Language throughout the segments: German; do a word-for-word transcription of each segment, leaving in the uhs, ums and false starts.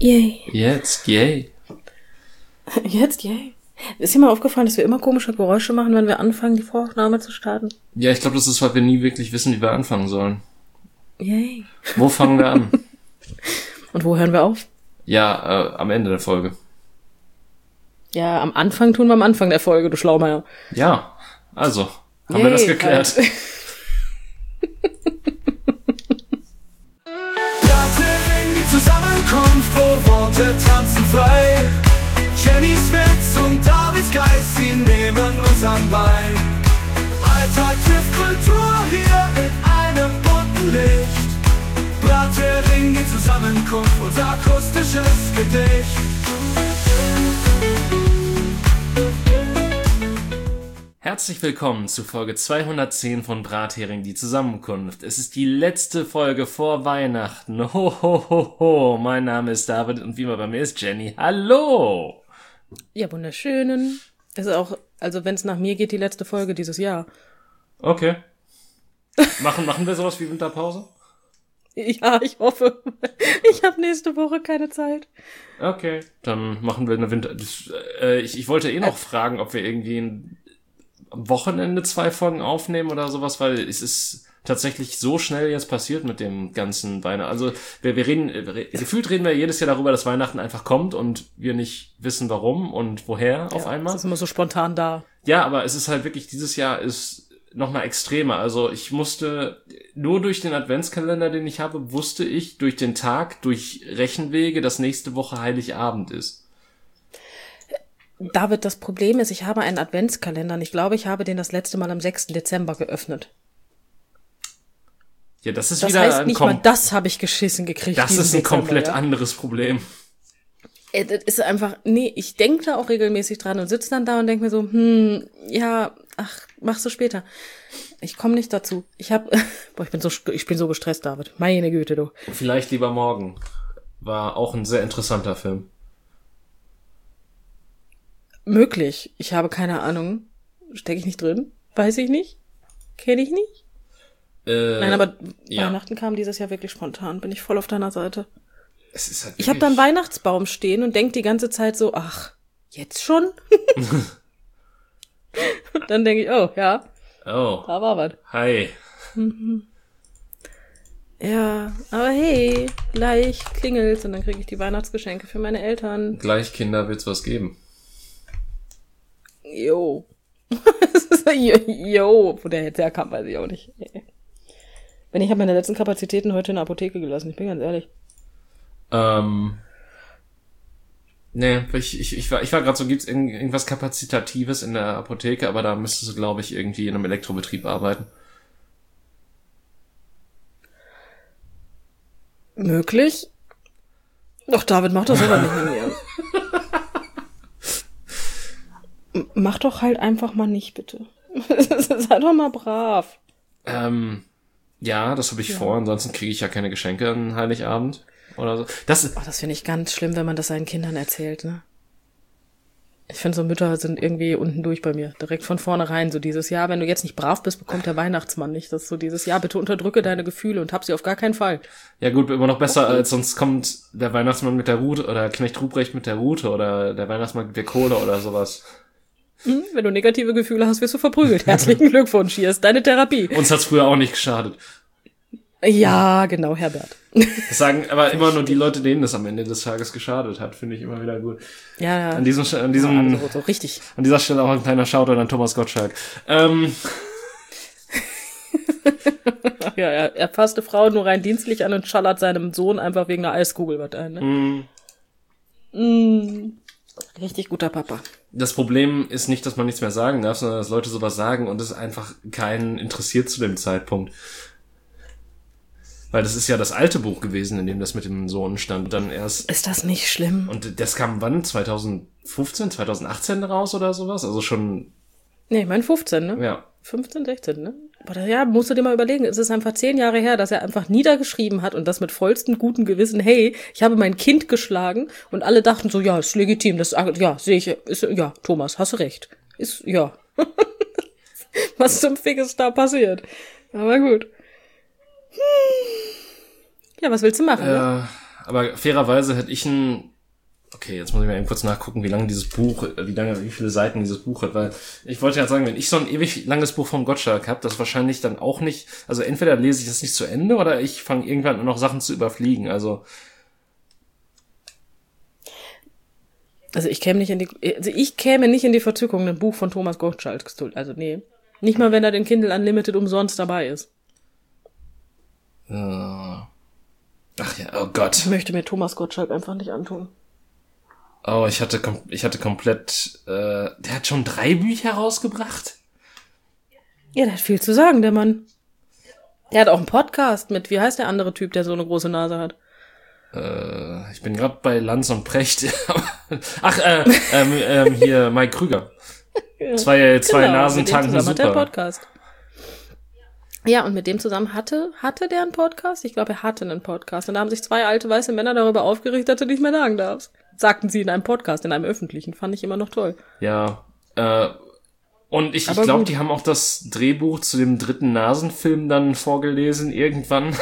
Yay. Jetzt, yay. Jetzt, yay. Ist dir mal aufgefallen, dass wir immer komische Geräusche machen, wenn wir anfangen, die Voraufnahme zu starten? Ja, ich glaube, das ist, weil wir nie wirklich wissen, wie wir anfangen sollen. Yay. Wo fangen wir an? Und wo hören wir auf? Ja, äh, am Ende der Folge. Ja, am Anfang tun wir am Anfang der Folge, du Schlaumeier. Ja, also, haben Yay, wir das geklärt. Halt. Zusammenkunft, wo Worte tanzen frei. Jennys Witz und Davids Geist, sie nehmen uns an Bein. Alltag trifft Kultur hier mit einem bunten Licht. Brathering in Zusammenkunft, unser akustisches Gedicht. Herzlich willkommen zu Folge zweihundertzehn von Brathering, die Zusammenkunft. Es ist die letzte Folge vor Weihnachten. Ho, ho, ho, ho. Mein Name ist David und wie immer bei mir ist Jenny. Hallo! Ja, wunderschönen. Das ist auch, also wenn es nach mir geht, die letzte Folge dieses Jahr. Okay. Machen, machen wir sowas wie Winterpause? Ja, ich hoffe. Ich habe nächste Woche keine Zeit. Okay, dann machen wir eine Winter... Das, äh, ich, ich wollte eh noch fragen, ob wir irgendwie ein am Wochenende zwei Folgen aufnehmen oder sowas, weil es ist tatsächlich so schnell jetzt passiert mit dem ganzen Weihnachten. Also wir, wir reden, re, gefühlt reden wir jedes Jahr darüber, dass Weihnachten einfach kommt und wir nicht wissen warum und woher auf Ja, einmal. das ist immer so spontan da. Ja, aber es ist halt wirklich, dieses Jahr ist noch mal extremer. Also ich musste, nur durch den Adventskalender, den ich habe, wusste ich durch den Tag, durch Rechenwege, dass nächste Woche Heiligabend ist. David, das Problem ist, ich habe einen Adventskalender und ich glaube, ich habe den das letzte Mal am sechsten Dezember geöffnet. Ja, das ist das wieder heißt, ein nicht kom- mal das habe ich geschissen gekriegt. Das ist ein Dezember, komplett ja. anderes Problem. Äh, Das ist einfach, nee, ich denke da auch regelmäßig dran und sitze dann da und denke mir so, hm, ja, ach, machst du später. Ich komme nicht dazu. Ich hab, boah, ich bin so, ich bin so gestresst, David. Meine Güte, du. Vielleicht lieber morgen. War auch ein sehr interessanter Film. Möglich. Ich habe keine Ahnung. Stecke ich nicht drin? Weiß ich nicht. Kenne ich nicht. Äh, Nein, aber ja. Weihnachten kam dieses Jahr wirklich spontan. Bin ich voll auf deiner Seite. Es ist halt Ich habe da einen Weihnachtsbaum stehen und denk die ganze Zeit so, ach, jetzt schon? Und dann denke ich, oh, ja, Oh, da war was. hi. Ja, aber hey, gleich klingelt's und dann kriege ich die Weihnachtsgeschenke für meine Eltern. Gleich Kinder wird's was geben. Jo. Jo, wo der jetzt herkam, weiß ich auch nicht. Wenn ich habe meine letzten Kapazitäten heute in der Apotheke gelassen, ich bin ganz ehrlich. Ähm, nee, ich, ich, ich war, ich war gerade so, gibt's irgend, irgendwas Kapazitatives in der Apotheke, aber da müsstest du, glaube ich, irgendwie in einem Elektrobetrieb arbeiten. Möglich? Doch, David, mach das aber nicht mit mir. M- Mach doch halt einfach mal nicht, bitte. Sei doch mal brav. Ähm, ja, das habe ich Ja. vor, ansonsten kriege ich ja keine Geschenke an Heiligabend oder so. Das ist, Oh, das finde ich ganz schlimm, wenn man das seinen Kindern erzählt, ne? Ich finde, so Mütter sind irgendwie unten durch bei mir. Direkt von vornherein. So dieses Jahr, wenn du jetzt nicht brav bist, bekommt der Weihnachtsmann nicht. Das ist so dieses Jahr, bitte unterdrücke deine Gefühle und hab sie auf gar keinen Fall. ja gut, immer noch besser, als sonst kommt der Weihnachtsmann mit der Rute oder Knecht Ruprecht mit der Rute oder der Weihnachtsmann mit der Kohle oder sowas. Hm? Wenn du negative Gefühle hast, wirst du verprügelt. Herzlichen Glückwunsch, hier ist deine Therapie. Uns hat's früher auch nicht geschadet. Ja, genau, Herbert. Das sagen aber immer nur die Leute, denen das am Ende des Tages geschadet hat, finde ich immer wieder gut. Ja, ja. An diesem, an diesem, So, so richtig. an dieser Stelle auch ein kleiner Shoutout an Thomas Gottschalk. Ähm, Ja, er, er fasste Frauen nur rein dienstlich an und schallert seinem Sohn einfach wegen einer Eiskugel was ein, ne? mh, Mm. Richtig guter Papa. das Problem ist nicht, dass man nichts mehr sagen darf, sondern dass Leute sowas sagen und es einfach keinen interessiert zu dem Zeitpunkt. Weil das ist ja das alte Buch gewesen, in dem das mit dem Sohn stand. Und dann erst, Ist das nicht schlimm? und das kam wann? zwanzig fünfzehn, zwanzig achtzehn raus oder sowas? Also schon, Nee, ich mein fünfzehn, ne? ja. fünfzehn, sechzehn, ne? Aber da, ja, musst du dir mal überlegen, es ist einfach zehn Jahre her, dass er einfach niedergeschrieben hat und das mit vollstem guten Gewissen, hey, ich habe mein Kind geschlagen und alle dachten so, ja, ist legitim, das, ja, sehe ich, ist, ja, Thomas, hast du recht. Ist, ja. Was zum Fick ist da passiert? Aber gut. Hm. Ja, was willst du machen, ne? Ja, aber fairerweise hätte ich ein, okay, jetzt muss ich mal eben kurz nachgucken, wie lange dieses Buch, wie lange, wie viele Seiten dieses Buch hat, weil ich wollte ja sagen, wenn ich so ein ewig langes Buch vom Gottschalk habe, das wahrscheinlich dann auch nicht, also entweder lese ich das nicht zu Ende oder ich fange irgendwann nur noch Sachen zu überfliegen, also. Also ich käme nicht in die, also ich käme nicht in die Verzückung, ein Buch von Thomas Gottschalk zu tun, also nee. Nicht mal, wenn er den Kindle Unlimited umsonst dabei ist. Ach ja, oh Gott. Ich möchte mir Thomas Gottschalk einfach nicht antun. Oh, ich hatte, ich hatte komplett, äh, der hat schon drei Bücher rausgebracht? Ja, der hat viel zu sagen, der Mann. Der hat auch einen Podcast mit, wie heißt der andere Typ, der so eine große Nase hat? Äh, ich bin gerade bei Lanz und Precht. Ach, äh, ähm, ähm, hier, Mike Krüger. Ja, zwei zwei genau, Nasen tanken super. Hat der einen super. Podcast. Ja, und mit dem zusammen hatte, hatte der einen Podcast? Ich glaube, er hatte einen Podcast. Und da haben sich zwei alte weiße Männer darüber aufgeregt, dass du nicht mehr sagen darfst. Sagten sie in einem Podcast, in einem öffentlichen. Fand ich immer noch toll. Ja, äh, und ich, ich glaube, die haben auch das Drehbuch zu dem dritten Nasenfilm dann vorgelesen, irgendwann.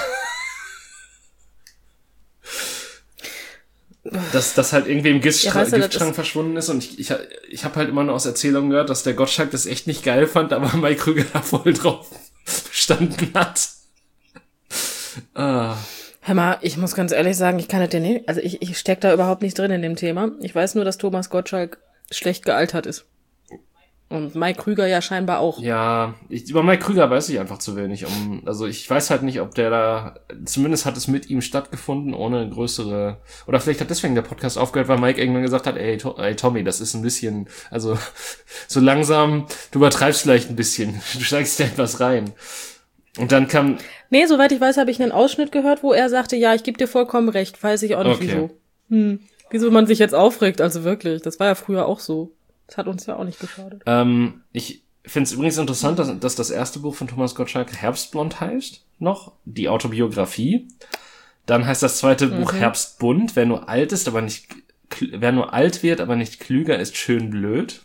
dass das halt irgendwie im Giftschrank, ja, weißt du, Giftschrank verschwunden ist und ich, ich, ich habe halt immer nur aus Erzählungen gehört, dass der Gottschalk das echt nicht geil fand, aber Mike Krüger da voll drauf bestanden hat. ah. Hör mal, ich muss ganz ehrlich sagen, ich kann das dir nicht, also ich, ich steck da überhaupt nicht drin in dem Thema. Ich weiß nur, dass Thomas Gottschalk schlecht gealtert ist. Und Mike Krüger ja scheinbar auch. Ja, ich, über Mike Krüger weiß ich einfach zu wenig. Um, also ich weiß halt nicht, ob der da, zumindest hat es mit ihm stattgefunden, ohne größere, oder vielleicht hat deswegen der Podcast aufgehört, weil Mike irgendwann gesagt hat, ey, to, ey Tommy, das ist ein bisschen, also so langsam, du übertreibst vielleicht ein bisschen, du steigst ja etwas rein. Und dann kam... Nee, soweit ich weiß, habe ich einen Ausschnitt gehört, wo er sagte, ja, ich gebe dir vollkommen recht, weiß ich auch nicht, okay. wieso. Hm, wieso man sich jetzt aufregt, also wirklich, das war ja früher auch so. Das hat uns ja auch nicht geschadet. Ähm, ich finde es übrigens interessant, dass, dass das erste Buch von Thomas Gottschalk Herbstblond heißt, noch, die Autobiografie. Dann heißt das zweite mhm. Buch Herbstbunt, wer nur alt ist, aber nicht, wer nur alt wird, aber nicht klüger, ist schön blöd.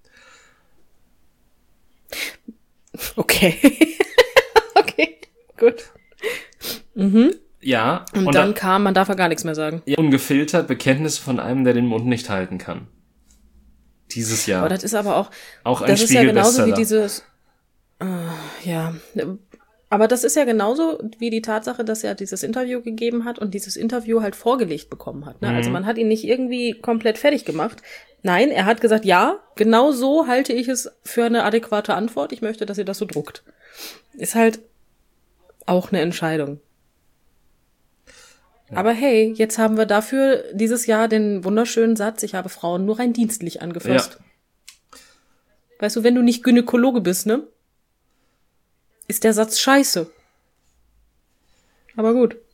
Okay. Okay, gut. Mhm. Ja. Und, und dann da, kam, man darf ja gar nichts mehr sagen. Ja, ungefiltert Bekenntnisse von einem, der den Mund nicht halten kann. Dieses Jahr. Aber das ist aber auch, auch ein das ist ja genauso wie Spiegel-Bestseller. dieses, äh, ja, aber das ist ja genauso wie die Tatsache, dass er dieses Interview gegeben hat und dieses Interview halt vorgelegt bekommen hat. Ne? Mhm. Also man hat ihn nicht irgendwie komplett fertig gemacht. Nein, er hat gesagt, ja, genau so halte ich es für eine adäquate Antwort. Ich möchte, dass ihr das so druckt. Ist halt auch eine Entscheidung. Ja. Aber hey, jetzt haben wir dafür dieses Jahr den wunderschönen Satz, ich habe Frauen nur rein dienstlich angefasst. Ja. Weißt du, wenn du nicht Gynäkologe bist, ne? Ist der Satz scheiße. Aber gut.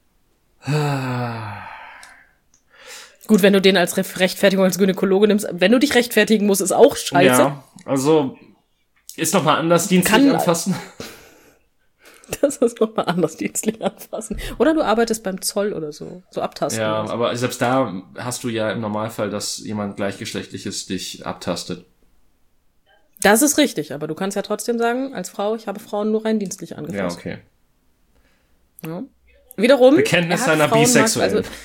Gut, wenn du den als Rechtfertigung als Gynäkologe nimmst, wenn du dich rechtfertigen musst, ist auch scheiße. Ja, also ist noch mal anders dienstlich Kann, anfassen. Das ist noch mal anders dienstlich anfassen. Oder du arbeitest beim Zoll oder so, so abtasten. Ja, so. aber selbst da hast du ja im Normalfall, dass jemand Gleichgeschlechtliches dich abtastet. Das ist richtig, aber du kannst ja trotzdem sagen, als Frau, ich habe Frauen nur rein dienstlich angefasst. Ja, okay. Ja. Wiederum, Bekenntnis seiner Bisexuellen. Also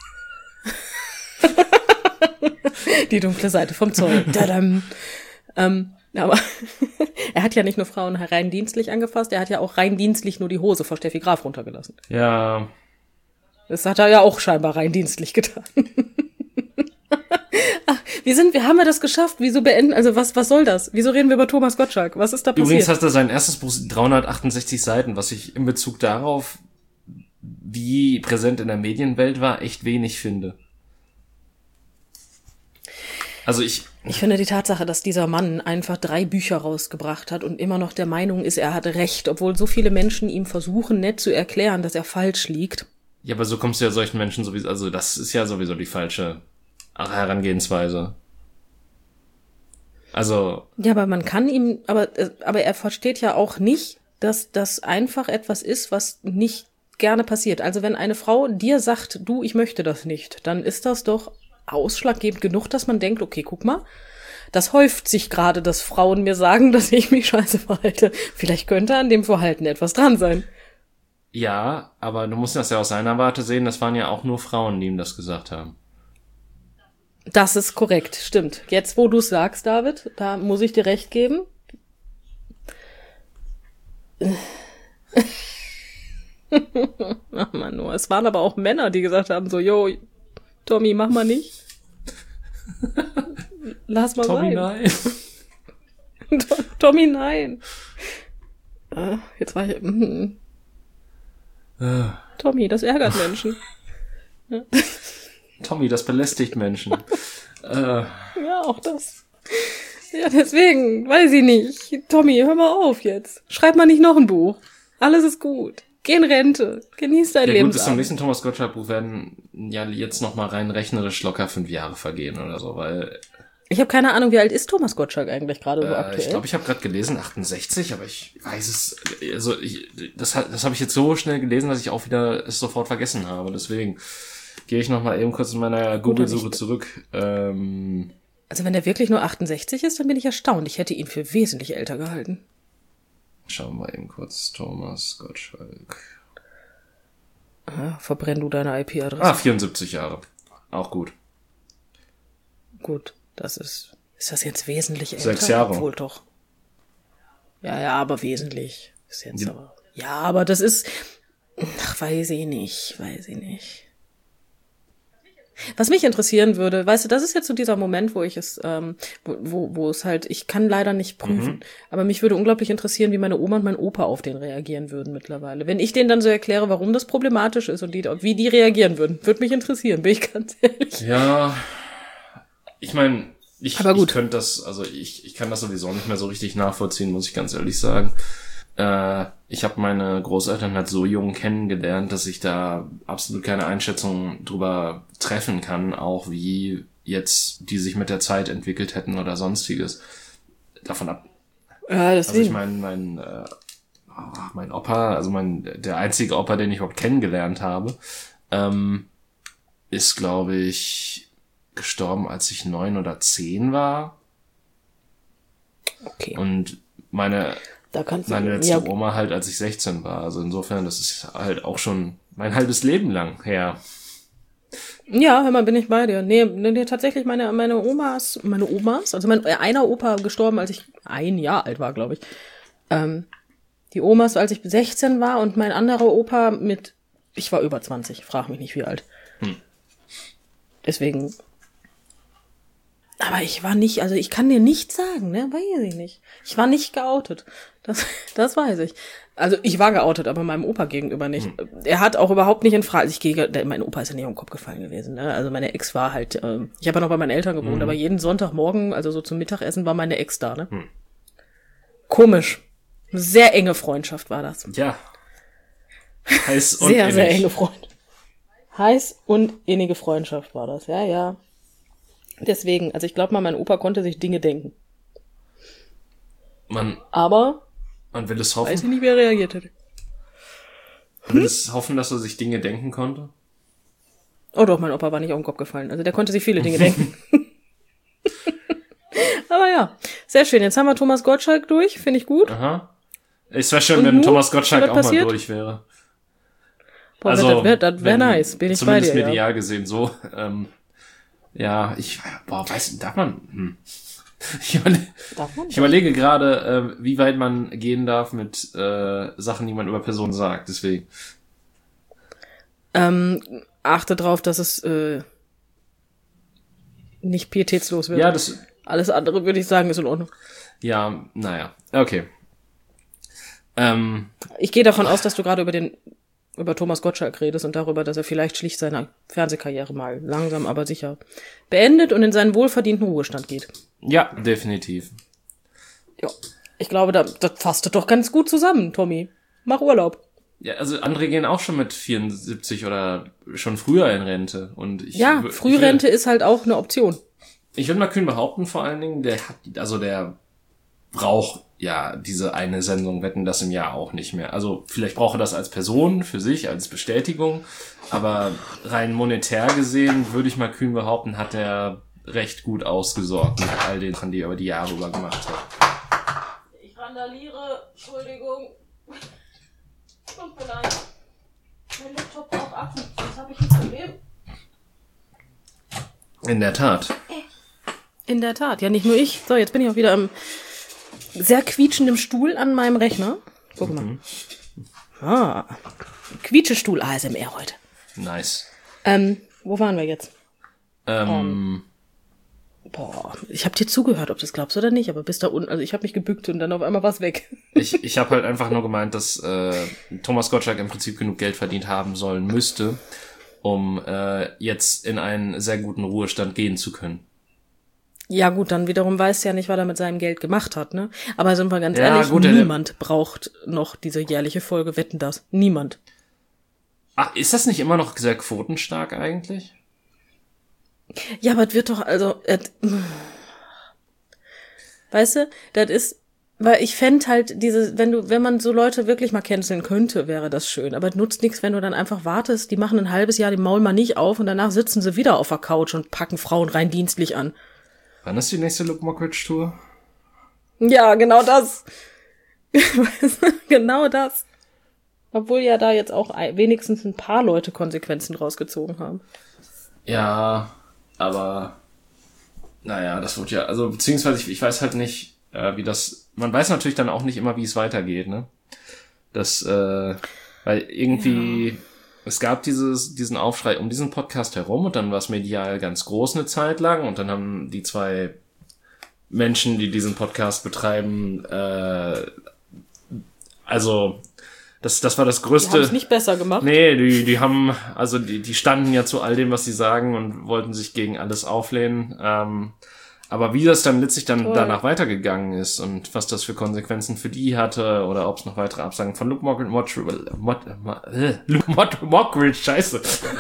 die dunkle Seite vom Zoll. ähm, aber er hat ja nicht nur Frauen rein dienstlich angefasst, er hat ja auch rein dienstlich nur die Hose vor Steffi Graf runtergelassen. Ja. Das hat er ja auch scheinbar rein dienstlich getan. Ach, wie sind, wie haben wir das geschafft? Wieso beenden, also was, was soll das? Wieso reden wir über Thomas Gottschalk? Was ist da passiert? Übrigens hat er sein erstes Buch dreihundertachtundsechzig Seiten, was ich in Bezug darauf, wie präsent in der Medienwelt war, echt wenig finde. Also ich... Ich finde die Tatsache, dass dieser Mann einfach drei Bücher rausgebracht hat und immer noch der Meinung ist, er hatte recht, obwohl so viele Menschen ihm versuchen, nett zu erklären, dass er falsch liegt. Ja, aber so kommst du ja solchen Menschen sowieso, also das ist ja sowieso die falsche Herangehensweise. Also... Ja, aber man kann ihm, aber, aber er versteht ja auch nicht, dass das einfach etwas ist, was nicht gerne passiert. Also wenn eine Frau dir sagt, du, ich möchte das nicht, dann ist das doch ausschlaggebend genug, dass man denkt, okay, guck mal, das häuft sich gerade, dass Frauen mir sagen, dass ich mich scheiße verhalte. Vielleicht könnte an dem Verhalten etwas dran sein. Ja, aber du musst das ja aus seiner Warte sehen, das waren ja auch nur Frauen, die ihm das gesagt haben. Das ist korrekt, stimmt. Jetzt, wo du es sagst, David, da muss ich dir recht geben. Ach man, nur. Es waren aber auch Männer, die gesagt haben so, yo, Tommy, mach mal nicht. Lass mal Tommy, sein. nein. Tommy, nein. Ah, jetzt war ich... Mm. Ah. Tommy, das ärgert Menschen. Tommy, das belästigt Menschen. äh. Ja, auch das. Ja, deswegen, weiß ich nicht. Tommy, hör mal auf jetzt. Schreib mal nicht noch ein Buch. Alles ist gut. Geh in Rente. Genieß dein Ja Leben. gut, bis zum nächsten Thomas Gottschalk-Buch werden ja jetzt noch mal rein rechnerisch locker fünf Jahre vergehen oder so, weil... Ich habe keine Ahnung, wie alt ist Thomas Gottschalk eigentlich gerade so äh, aktuell? Ich glaube, ich habe gerade gelesen, achtundsechzig, aber ich weiß es... Also ich, das, das habe ich jetzt so schnell gelesen, dass ich auch wieder es sofort vergessen habe. Deswegen gehe ich noch mal eben kurz in meiner Google-Suche zurück. Ähm, also wenn er wirklich nur achtundsechzig ist, dann bin ich erstaunt. Ich hätte ihn für wesentlich älter gehalten. Schauen wir eben kurz. Thomas Gottschalk. Ah, verbrenn du deine I P-Adresse. Ah, vierundsiebzig Jahre. Auch gut. Gut, das ist... Ist das jetzt wesentlich älter? Sechs Jahre. Obwohl doch. Ja, ja, aber wesentlich. Ist jetzt Ja. aber... Ja, aber das ist... Ach, weiß ich nicht, weiß ich nicht. Was mich interessieren würde, weißt du, das ist jetzt so dieser Moment, wo ich es, ähm, wo, wo, wo es halt, ich kann leider nicht prüfen, Mhm. aber mich würde unglaublich interessieren, wie meine Oma und mein Opa auf den reagieren würden mittlerweile. Wenn ich denen dann so erkläre, warum das problematisch ist und die, wie die reagieren würden, würde mich interessieren, bin ich ganz ehrlich. Ja, ich meine, ich, Aber gut. ich könnte das, also ich, ich kann das sowieso nicht mehr so richtig nachvollziehen, muss ich ganz ehrlich sagen. Äh, ich habe meine Großeltern halt so jung kennengelernt, dass ich da absolut keine Einschätzung drüber treffen kann, auch wie jetzt die sich mit der Zeit entwickelt hätten oder sonstiges. Davon ab. Ja, Also ich deswegen. meine, mein, äh, oh, mein Opa, also mein der einzige Opa, den ich überhaupt kennengelernt habe, ähm, ist, glaube ich, gestorben, als ich neun oder zehn war. Okay, Und meine da kannst du... meine letzte ja, Oma halt, als ich sechzehn war. Also insofern, das ist halt auch schon mein halbes Leben lang her. Ja, hör mal, bin ich bei dir. Nee, nee, tatsächlich meine, meine Omas, meine Omas, also mein einer Opa gestorben, als ich ein Jahr alt war, glaube ich. Ähm, die Omas, als ich sechzehn war und mein anderer Opa mit, ich war über zwanzig, frag mich nicht wie alt. Hm. Deswegen. Aber ich war nicht, also ich kann dir nicht sagen, ne, weiß ich nicht. Ich war nicht geoutet. Das, das weiß ich. Also ich war geoutet, aber meinem Opa gegenüber nicht. Hm. Er hat auch überhaupt nicht in Frage, also ich gehe, der, mein Opa ist ja nicht um den Kopf gefallen gewesen, ne. Also meine Ex war halt, ähm, ich habe ja noch bei meinen Eltern gewohnt, Mhm. aber jeden Sonntagmorgen, also so zum Mittagessen, war meine Ex da, ne. Hm. Komisch. Eine sehr enge Freundschaft war das. Ja. Heiß und Sehr, sehr innig. enge Freundschaft. Heiß und innige Freundschaft war das, ja, ja. Deswegen, also ich glaube mal, mein Opa konnte sich Dinge denken. Man, Aber man will es weiß ich hoffen. nicht, wie er reagiert hätte. Man will es hoffen, dass er sich Dinge denken konnte. Oh doch, mein Opa war nicht auf den Kopf gefallen. Also der konnte sich viele Dinge denken. Aber ja, sehr schön. Jetzt haben wir Thomas Gottschalk durch, finde ich gut. Aha. Es wäre schön, Und wenn nun? Thomas Gottschalk Was auch mal passiert? durch wäre. Boah, Also, das wäre das wär wenn- nice, bin ich bei zumindest dir. Ja. medial gesehen so. Ähm, ja, ich, boah, weiß, darf man, hm. Ich, überle Darf man ich überlege gerade, äh, wie weit man gehen darf mit äh, Sachen, die man über Personen sagt, deswegen. Ähm, achte drauf, dass es äh, nicht pietätslos wird. Ja, das, Alles andere würde ich sagen, ist in Ordnung. ja, naja, okay. Ähm, Ich gehe davon aus, dass du gerade über den über Thomas Gottschalk redest und darüber, dass er vielleicht schlicht seine Fernsehkarriere mal langsam, aber sicher beendet und in seinen wohlverdienten Ruhestand geht. ja, definitiv. Ja. Ich glaube, da, das fasst doch ganz gut zusammen, Tommy. Mach Urlaub. Ja, also andere gehen auch schon mit vierundsiebzig oder schon früher in Rente. Und ich, Ja, ich will- Frührente ist halt auch eine Option. Ich würde mal kühn behaupten, vor allen Dingen, der hat, also der braucht ja diese eine Sendung Wetten, das im Jahr auch nicht mehr. Also vielleicht braucht er das als Person für sich, als Bestätigung, aber rein monetär gesehen, würde ich mal kühn behaupten, hat er recht gut ausgesorgt mit all den Sachen, die er über die Jahre über gemacht hat. Ich randaliere, Entschuldigung. Tut mir leid. mein Laptop auch ab. Jetzt habe ich ein Problem. In der Tat. In der Tat. Ja, nicht nur ich. So, jetzt bin ich auch wieder im sehr quietschenden Stuhl an meinem Rechner. Guck mal. Mhm. Ah. Quietschestuhl A S M R heute. Nice. Ähm, wo waren wir jetzt? Ähm. Um, boah, ich habe dir zugehört, ob du das glaubst oder nicht, aber bis da unten, also ich habe mich gebückt und dann auf einmal war's weg. Ich, ich habe halt einfach nur gemeint, dass äh, Thomas Gottschalk im Prinzip genug Geld verdient haben sollen müsste, um äh, jetzt in einen sehr guten Ruhestand gehen zu können. Ja gut, dann wiederum weiß ja nicht, was er mit seinem Geld gemacht hat, ne? Aber sind wir ganz ja, ehrlich, gut, niemand der, braucht noch diese jährliche Folge Wetten, das. Niemand. Ah, ist das nicht immer noch sehr quotenstark eigentlich? Ja, aber es wird doch, also, äh, weißt du, das ist, weil ich fände halt diese, wenn du, wenn man so Leute wirklich mal canceln könnte, wäre das schön. Aber es nutzt nichts, wenn du dann einfach wartest, die machen ein halbes Jahr den Maul mal nicht auf und danach sitzen sie wieder auf der Couch und packen Frauen rein dienstlich an. Wann ist die nächste Luke Mockridge-Tour? Ja, genau das. Genau das. Obwohl ja da jetzt auch wenigstens ein paar Leute Konsequenzen rausgezogen haben. Ja, aber naja, das wird ja, also beziehungsweise ich, ich weiß halt nicht, äh, wie das, man weiß natürlich dann auch nicht immer, wie es weitergeht, ne? Das, äh, weil irgendwie, ja. Es gab dieses, diesen Aufschrei um diesen Podcast herum und dann war es medial ganz groß eine Zeit lang und dann haben die zwei Menschen, die diesen Podcast betreiben, äh, also das, das war das Größte. Die haben es nicht besser gemacht. Nee, die, die haben, also die, die standen ja zu all dem, was sie sagen und wollten sich gegen alles auflehnen. Ähm, aber wie das dann letztlich dann Toll. danach weitergegangen ist und was das für Konsequenzen für die hatte oder ob es noch weitere Absagen von Luke Mockridge, Mockridge, Mockridge, Luke Mockridge, scheiße.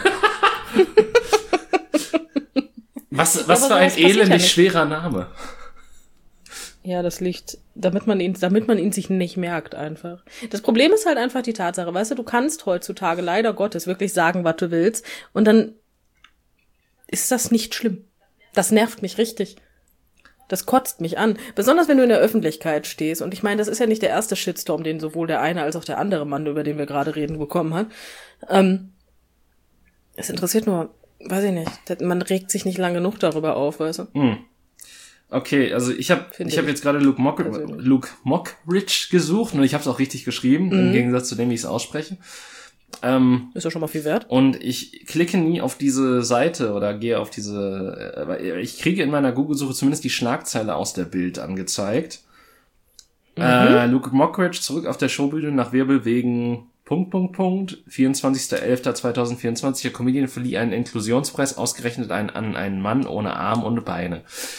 was, was für ein elendig ja schwerer Name. Ja, das liegt, damit man ihn, damit man ihn sich nicht merkt einfach. Das Problem ist halt einfach die Tatsache, weißt du, du kannst heutzutage leider Gottes wirklich sagen, was du willst und dann ist das nicht schlimm. Das nervt mich richtig. Das kotzt mich an. Besonders wenn du in der Öffentlichkeit stehst. Und ich meine, das ist ja nicht der erste Shitstorm, den sowohl der eine als auch der andere Mann, über den wir gerade reden, bekommen hat. Ähm, es interessiert nur, weiß ich nicht, man regt sich nicht lang genug darüber auf, weißt du? Hm. Okay, also ich habe ich habe jetzt gerade Luke, Mock, Luke Mockridge gesucht und ich habe es auch richtig geschrieben, mhm. im Gegensatz zu dem, wie ich es ausspreche. Ähm, ist ja schon mal viel wert. Und ich klicke nie auf diese Seite oder gehe auf diese, äh, ich kriege in meiner Google-Suche zumindest die Schlagzeile aus der Bild angezeigt. Mhm. Äh, Luke Mockridge zurück auf der Showbühne nach Wirbel wegen Punkt, Punkt, Punkt. vierundzwanzigster elfter zweitausendvierundzwanzig. Der Comedian verlieh einen Inklusionspreis, ausgerechnet einen, an einen Mann ohne Arm und Beine.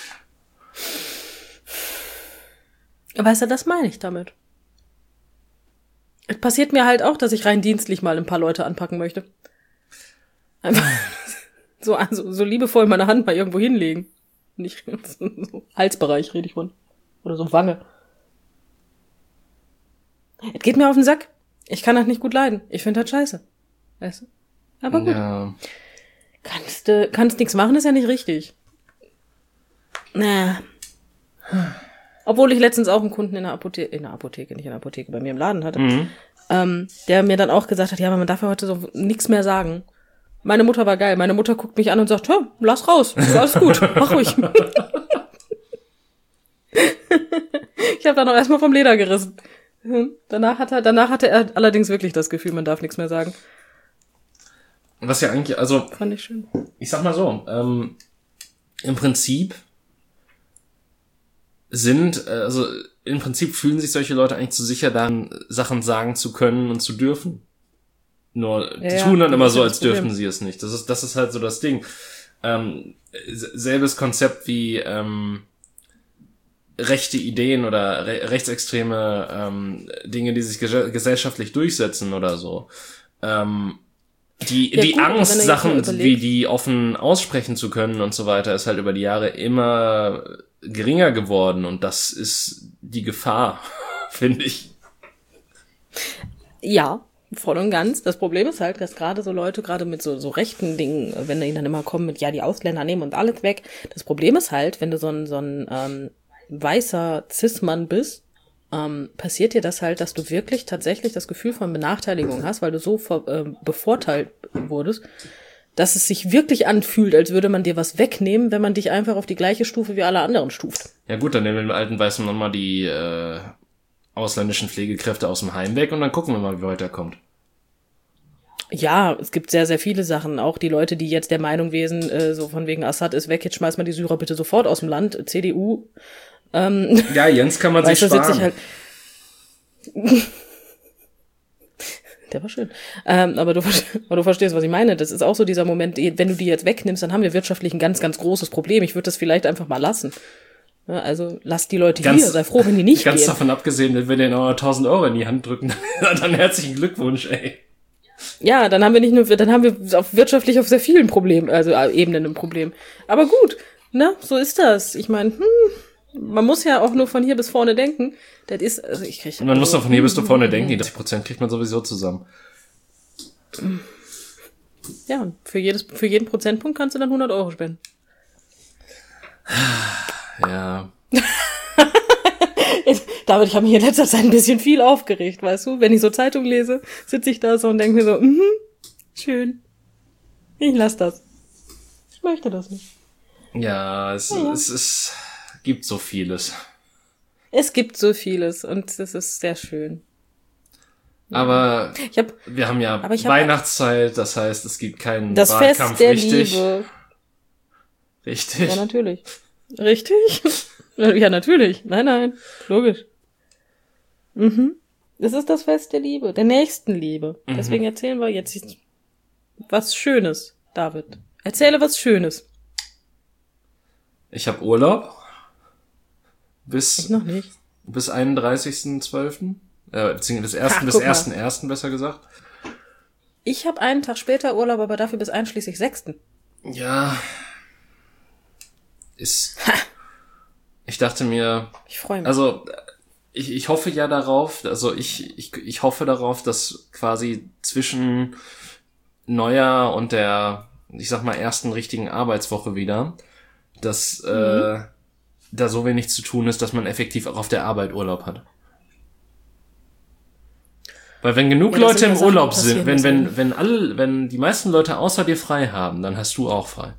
Weißt du, das meine ich damit. Es passiert mir halt auch, dass ich rein dienstlich mal ein paar Leute anpacken möchte. Einfach so, also, so liebevoll meine Hand mal irgendwo hinlegen. Nicht so Halsbereich rede ich von. Oder so Wange. Es geht mir auf den Sack. Ich kann das nicht gut leiden. Ich finde das scheiße. Weißt du? Aber gut. Ja. Kannst du, kannst nix machen, ist ja nicht richtig. Na. Obwohl ich letztens auch einen Kunden in der Apotheke, in der Apotheke, nicht in der Apotheke, bei mir im Laden hatte, mhm. ähm, der mir dann auch gesagt hat, ja, aber man darf ja heute so nichts mehr sagen. Meine Mutter war geil. Meine Mutter guckt mich an und sagt, hör, lass raus, ist alles gut, mach ruhig. Ich habe dann auch erstmal vom Leder gerissen. Danach hatte, danach hatte er allerdings wirklich das Gefühl, man darf nichts mehr sagen. Was ja eigentlich, also, fand ich schön. Ich sag mal so, ähm, im Prinzip sind, also im Prinzip fühlen sich solche Leute eigentlich zu sicher, dann Sachen sagen zu können und zu dürfen. Nur, die ja, tun dann immer so, als dürften sie es nicht. Das ist, das ist halt so das Ding. Ähm, selbes Konzept wie ähm, rechte Ideen oder re- rechtsextreme ähm, Dinge, die sich ge- gesellschaftlich durchsetzen oder so. Ähm, die, ja, die gut, Angst, Sachen wie die offen aussprechen zu können und so weiter, ist halt über die Jahre immer geringer geworden und das ist die Gefahr, finde ich. Ja, voll und ganz. Das Problem ist halt, dass gerade so Leute, gerade mit so, so rechten Dingen, wenn die dann immer kommen mit, ja, die Ausländer nehmen uns alles weg. Das Problem ist halt, wenn du so ein, so ein ähm, weißer Cis-Mann bist, ähm, passiert dir das halt, dass du wirklich tatsächlich das Gefühl von Benachteiligung hast, weil du so vor, äh, bevorteilt wurdest, dass es sich wirklich anfühlt, als würde man dir was wegnehmen, wenn man dich einfach auf die gleiche Stufe wie alle anderen stuft. Ja gut, dann nehmen wir dem alten weißen Mann mal die äh, ausländischen Pflegekräfte aus dem Heim weg und dann gucken wir mal, wie weit er kommt. Ja, es gibt sehr, sehr viele Sachen. Auch die Leute, die jetzt der Meinung wären, äh, so von wegen Assad ist weg, jetzt schmeißt man die Syrer bitte sofort aus dem Land, C D U. Ähm, ja, Jens kann man sich weißt, sparen. Sitz ich halt Der war schön. Ähm, aber, du, aber du verstehst, was ich meine. Das ist auch so dieser Moment, wenn du die jetzt wegnimmst, dann haben wir wirtschaftlich ein ganz, ganz großes Problem. Ich würde das vielleicht einfach mal lassen. Ja, also lass die Leute ganz, hier, sei froh, wenn die nicht ganz gehen. Ganz davon abgesehen, wenn wir denen auch tausend Euro in die Hand drücken, dann herzlichen Glückwunsch, ey. Ja, dann haben wir nicht nur, dann haben wir auf wirtschaftlich auf sehr vielen Problemen, also Ebenen ein Problem. Aber gut, ne, so ist das. Ich meine, hm, man muss ja auch nur von hier bis vorne denken. Das ist, also ich kriege. Und man muss doch von hier bis vorne denken. Die dreißig Prozent kriegt man sowieso zusammen. Ja, für jedes, für jeden Prozentpunkt kannst du dann hundert Euro spenden. Ja. David, ich habe mich in letzter Zeit ein bisschen viel aufgeregt, weißt du? Wenn ich so Zeitung lese, sitze ich da so und denke mir so, mhm, schön. Ich lass das. Ich möchte das nicht. Ja, es, ja. es, es gibt so vieles. Es gibt so vieles und es ist sehr schön. Aber ich hab, wir haben ja aber ich hab, Weihnachtszeit, das heißt, es gibt keinen das Wahlkampf Fest der richtig. Liebe. Richtig. Ja, natürlich. Richtig? Ja, natürlich. Nein, nein. Logisch. Mhm. Es ist das Fest der Liebe, der Nächstenliebe. Mhm. Deswegen erzählen wir jetzt was Schönes, David. Erzähle was Schönes. Ich habe Urlaub. Bis, ich noch nicht. Bis einunddreißigsten zwölften Äh, bis ersten bis ersten ersten besser gesagt. Ich habe einen Tag später Urlaub, aber dafür bis einschließlich sechsten Ja. Ist. Ha. Ich dachte mir. Ich freue mich. Also, ich, ich hoffe ja darauf, also ich, ich, ich hoffe darauf, dass quasi zwischen Neujahr und der, ich sag mal, ersten richtigen Arbeitswoche wieder, dass mhm. äh, da so wenig zu tun ist, dass man effektiv auch auf der Arbeit Urlaub hat. Weil wenn genug ja, Leute im Urlaub sind, wenn, wenn, wenn alle, wenn die meisten Leute außer dir frei haben, dann hast du auch frei.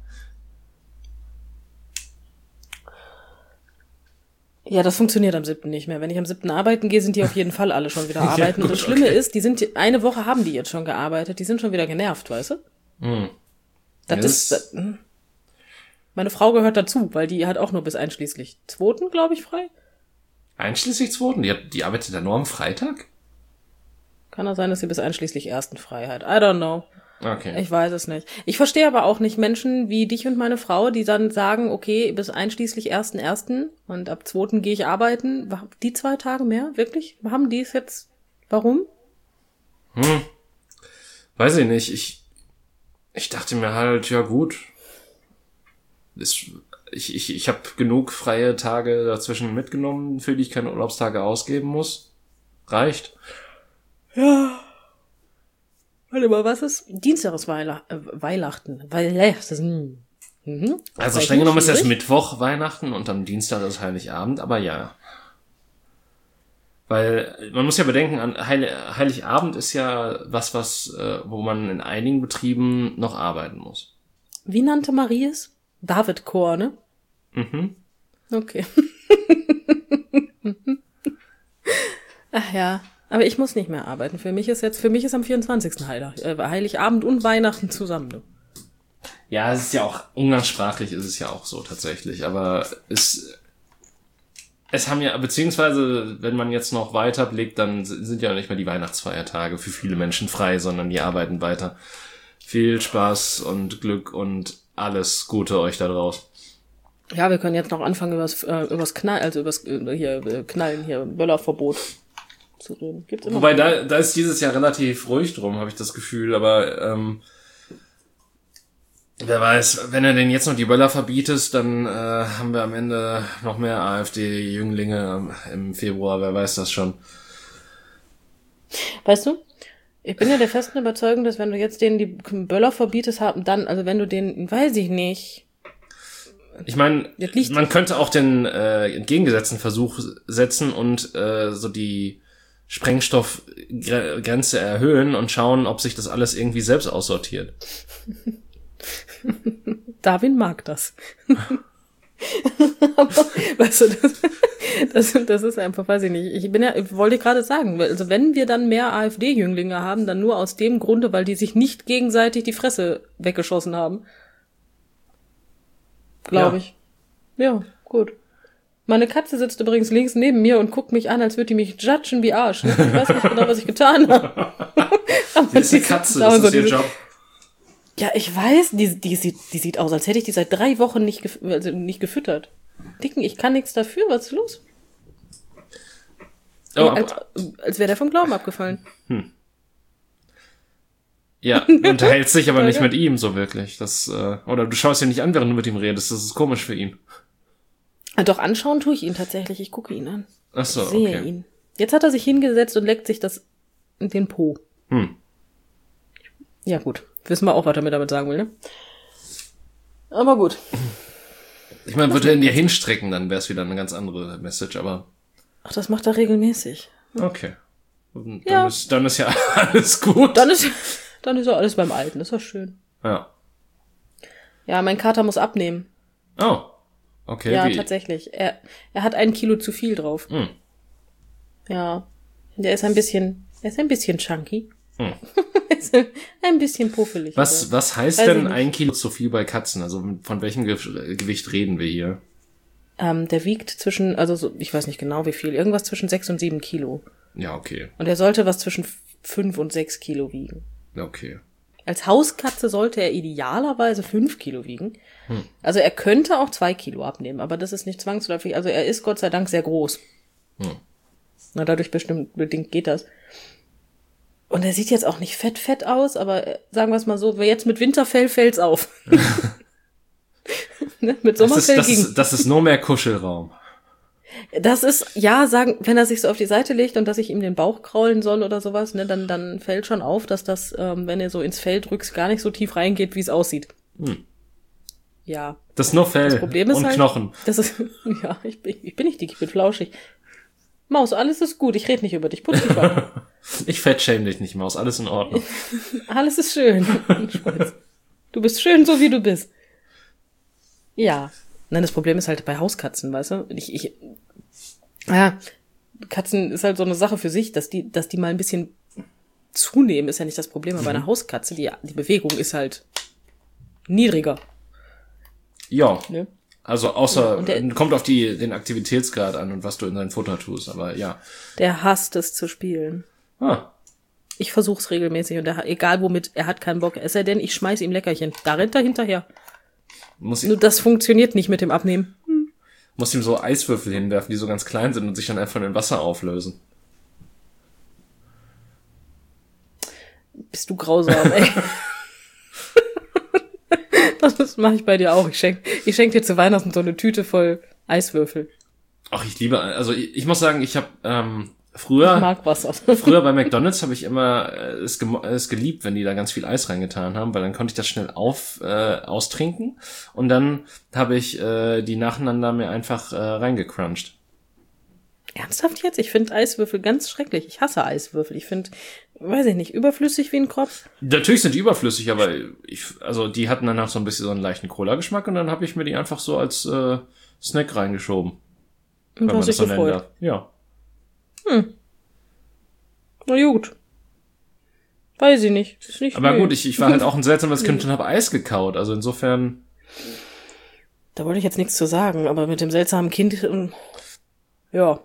Ja, das funktioniert am siebten nicht mehr. Wenn ich am siebten arbeiten gehe, sind die auf jeden Fall alle schon wieder arbeiten. Ja, gut, und das Schlimme okay. ist, die sind, eine Woche haben die jetzt schon gearbeitet, die sind schon wieder genervt, weißt du? Hm. Das yes. ist, das, meine Frau gehört dazu, weil die hat auch nur bis einschließlich zweiten, glaube ich, frei. Einschließlich zweiten? Die, hat, die arbeitet ja nur am Freitag? Kann auch sein, dass sie bis einschließlich ersten frei hat. I don't know. Okay. Ich weiß es nicht. Ich verstehe aber auch nicht Menschen wie dich und meine Frau, die dann sagen, okay, bis einschließlich ersten ersten und ab zweiten gehe ich arbeiten. Die zwei Tage mehr? Wirklich? Haben die es jetzt? Warum? Hm. Weiß ich nicht. Ich, ich dachte mir halt, ja gut. Ich, ich, ich, ich habe genug freie Tage dazwischen mitgenommen, für die ich keine Urlaubstage ausgeben muss. Reicht. Ja. Warte mal, was ist? Dienstag ist Weila- äh, Weihnachten. Weihnachten. Mhm. Also streng genommen ist erst Mittwoch Weihnachten und am Dienstag ist Heiligabend, aber ja. Weil man muss ja bedenken, an Heil- Heiligabend ist ja was, was, äh, wo man in einigen Betrieben noch arbeiten muss. Wie nannte Marie es? David Chor, ne? Mhm. Okay. Ach ja. Aber ich muss nicht mehr arbeiten. Für mich ist jetzt, für mich ist am vierundzwanzigsten Heilig, äh, Heiligabend und Weihnachten zusammen. Du. Ja, es ist ja auch, umgangssprachlich ist es ja auch so tatsächlich, aber es, es haben ja, beziehungsweise, wenn man jetzt noch weiter blickt, dann sind ja nicht mehr die Weihnachtsfeiertage für viele Menschen frei, sondern die arbeiten weiter. Viel Spaß und Glück und alles Gute euch da draußen. Ja, wir können jetzt noch anfangen übers, äh, übers Knall, also übers, äh, hier, äh, Knallen, hier, Böllerverbot. Zu reden. Gibt's immer. Wobei, da, da ist dieses Jahr relativ ruhig drum, habe ich das Gefühl, aber ähm, wer weiß, wenn er denn jetzt noch die Böller verbietet, dann äh, haben wir am Ende noch mehr AfD-Jünglinge im Februar, wer weiß das schon. Weißt du, ich bin ja der festen Überzeugung, dass wenn du jetzt denen die Böller verbietest, haben dann, also wenn du denen, weiß ich nicht, Ich meine, Das liegt- man könnte auch den äh, entgegengesetzten Versuch setzen und äh, so die Sprengstoffgrenze erhöhen und schauen, ob sich das alles irgendwie selbst aussortiert. Darwin mag das. Aber, weißt du, das, das, das ist einfach, weiß ich nicht. Ich bin ja, ich wollte gerade sagen, also wenn wir dann mehr AfD-Jünglinge haben, dann nur aus dem Grunde, weil die sich nicht gegenseitig die Fresse weggeschossen haben. Glaube Ja. ich. Ja, gut. Meine Katze sitzt übrigens links neben mir und guckt mich an, als würde die mich judgen wie Arsch. Ne? Ich weiß nicht genau, was ich getan habe. Sie ist eine Katze, das ist ihr Job. Ja, ich weiß, die, die, sieht, die sieht aus, als hätte ich die seit drei Wochen nicht, gef also nicht gefüttert. Dicken, ich kann nichts dafür, was ist los? Oh, Ey, aber- als als wäre der vom Glauben abgefallen. Ja, du unterhältst dich aber nicht Danke. mit ihm so wirklich. Das, äh, oder du schaust ihn nicht an, während du mit ihm redest. Das ist komisch für ihn. Ah, Doch, anschauen tue ich ihn tatsächlich. Ich gucke ihn an. Ach so, Ich sehe okay. ihn. Jetzt hat er sich hingesetzt und leckt sich das in den Po. Hm. Ja, gut. Wissen wir auch, was er mir damit sagen will, ne? Aber gut. Ich meine, würde er in dir hinstrecken, dann wäre es wieder eine ganz andere Message, aber Ach, das macht er regelmäßig. okay. Dann, Ja. ist, dann ist ja alles gut. Dann ist, dann ist ja alles beim Alten. Das ist doch schön. Ja. Ja, mein Kater muss abnehmen. Oh. Okay. Ja, wie? tatsächlich. Er, er hat ein Kilo zu viel drauf. Hm. Ja. Der ist ein bisschen, er ist ein bisschen chunky. Hm. Er ist ein bisschen puffelig. Was, was heißt Weiß ich denn nicht. ein Kilo zu viel bei Katzen? Also von welchem Ge Gewicht reden wir hier? Ähm, der wiegt zwischen, also so, ich weiß nicht genau wie viel, irgendwas zwischen sechs und sieben Kilo. Ja, okay. Und er sollte was zwischen fünf und sechs Kilo wiegen. Okay. Als Hauskatze sollte er idealerweise fünf Kilo wiegen. Also er könnte auch zwei Kilo abnehmen, aber das ist nicht zwangsläufig. Also er ist Gott sei Dank sehr groß. Hm. Na, dadurch bestimmt bedingt geht das. Und er sieht jetzt auch nicht fett, fett aus, aber äh, sagen wir es mal so, wer jetzt mit Winterfell fällt's auf. Ne? Mit Das ist, Sommerfell das, ging. ist, das ist nur mehr Kuschelraum. Das ist, ja, sagen, wenn er sich so auf die Seite legt und dass ich ihm den Bauch kraulen soll oder sowas, ne, dann, dann fällt schon auf, dass das, ähm, wenn er so ins Fell drückt, gar nicht so tief reingeht, wie es aussieht. Hm. Ja. Das ist nur Fell Das Problem ist und halt, Knochen. Das ist, ja, ich bin, ich bin nicht dick, ich bin flauschig. Maus, alles ist gut, ich rede nicht über dich, putz dich ab. Ich fettschäme dich nicht, Maus. Alles in Ordnung. Alles ist schön. Spaß. Du bist schön, so wie du bist. Ja. Nein, das Problem ist halt bei Hauskatzen, weißt du? Ich, ich, ja, Katzen ist halt so eine Sache für sich, dass die, dass die mal ein bisschen zunehmen, ist ja nicht das Problem. Aber bei einer Hauskatze, die, die Bewegung ist halt niedriger, Ja. ne? Also außer, Und der- kommt auf die, den Aktivitätsgrad an und was du in dein Futter tust, aber ja. Der hasst es zu spielen. Ah, Ich versuch's regelmäßig und er, hat- egal womit, er hat keinen Bock. Es sei denn, ich schmeiß ihm Leckerchen. Da rennt er hinterher. muss, Nur ich, das funktioniert nicht mit dem Abnehmen. muss ihm so Eiswürfel hinwerfen, die so ganz klein sind und sich dann einfach in Wasser auflösen. Bist du grausam, ey. Das mache ich bei dir auch. Ich schenk, ich schenk dir zu Weihnachten so eine Tüte voll Eiswürfel. Ach, ich liebe, also ich, ich muss sagen, ich habe ähm, Ich früher, mag Wasser. früher bei McDonald's habe ich immer äh, es, gemo- es geliebt, wenn die da ganz viel Eis reingetan haben, weil dann konnte ich das schnell auf äh, austrinken und dann habe ich äh, die nacheinander mir einfach äh, reingecrunched. Ernsthaft jetzt? Ich finde Eiswürfel ganz schrecklich. Ich hasse Eiswürfel. Ich finde, weiß ich nicht, überflüssig wie ein Kopf. Natürlich sind die überflüssig, aber ich, also die hatten danach so ein bisschen so einen leichten Cola-Geschmack und dann habe ich mir die einfach so als äh, Snack reingeschoben. Und du hast dich so nennen gefreut. darf. Ja. Na gut. Weiß ich nicht. Ist nicht Aber nö. gut, ich, ich war halt auch ein seltsames Kind und habe Eis gekaut. Also insofern, Da wollte ich jetzt nichts zu sagen, aber mit dem seltsamen Kind, ähm, ja.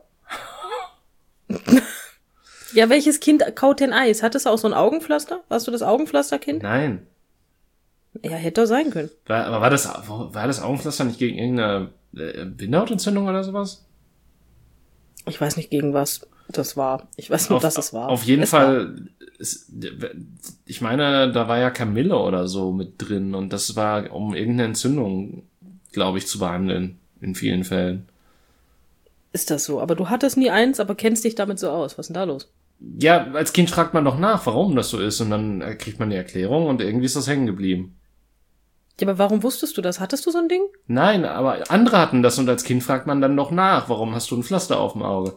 Ja, welches Kind kaut denn Eis? Hat es auch so ein Augenpflaster? Warst du das Augenpflasterkind? nein. Ja, hätte doch sein können. War, aber war das, war das Augenpflaster nicht gegen irgendeine äh, Bindehautentzündung oder sowas? Ich weiß nicht, gegen was das war. Ich weiß nur, Auf, dass es war. auf jeden es Fall, ist, ich meine, da war ja Kamille oder so mit drin und das war, um irgendeine Entzündung, glaube ich, zu behandeln, in vielen Fällen. Ist das so? Aber du hattest nie eins, aber kennst dich damit so aus. Was ist denn da los? Ja, als Kind fragt man doch nach, warum das so ist und dann kriegt man die Erklärung und irgendwie ist das hängen geblieben. Ja, aber warum wusstest du das? Hattest du so ein Ding? Nein, aber andere hatten das und als Kind fragt man dann doch nach, warum hast du ein Pflaster auf dem Auge?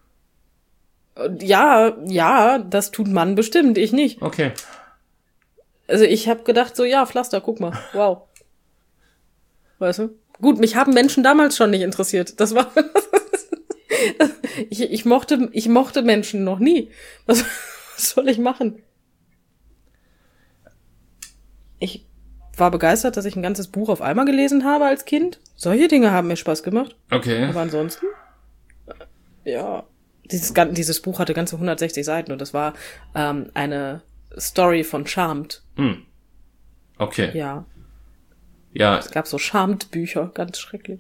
Ja, ja, das tut man bestimmt, ich nicht. Okay. Also ich habe gedacht so, ja, Pflaster, guck mal, wow. Weißt du? Gut, mich haben Menschen damals schon nicht interessiert. Das war ich, ich mochte ich mochte Menschen noch nie. Was, was soll ich machen? Ich war begeistert, dass ich ein ganzes Buch auf einmal gelesen habe als Kind. Solche Dinge haben mir Spaß gemacht. Okay. Aber ansonsten, ja, dieses, dieses Buch hatte ganze hundertsechzig Seiten und das war ähm, eine Story von Charmed. Hm. Okay. Ja. Ja. Es gab so Charmed-Bücher, ganz schrecklich.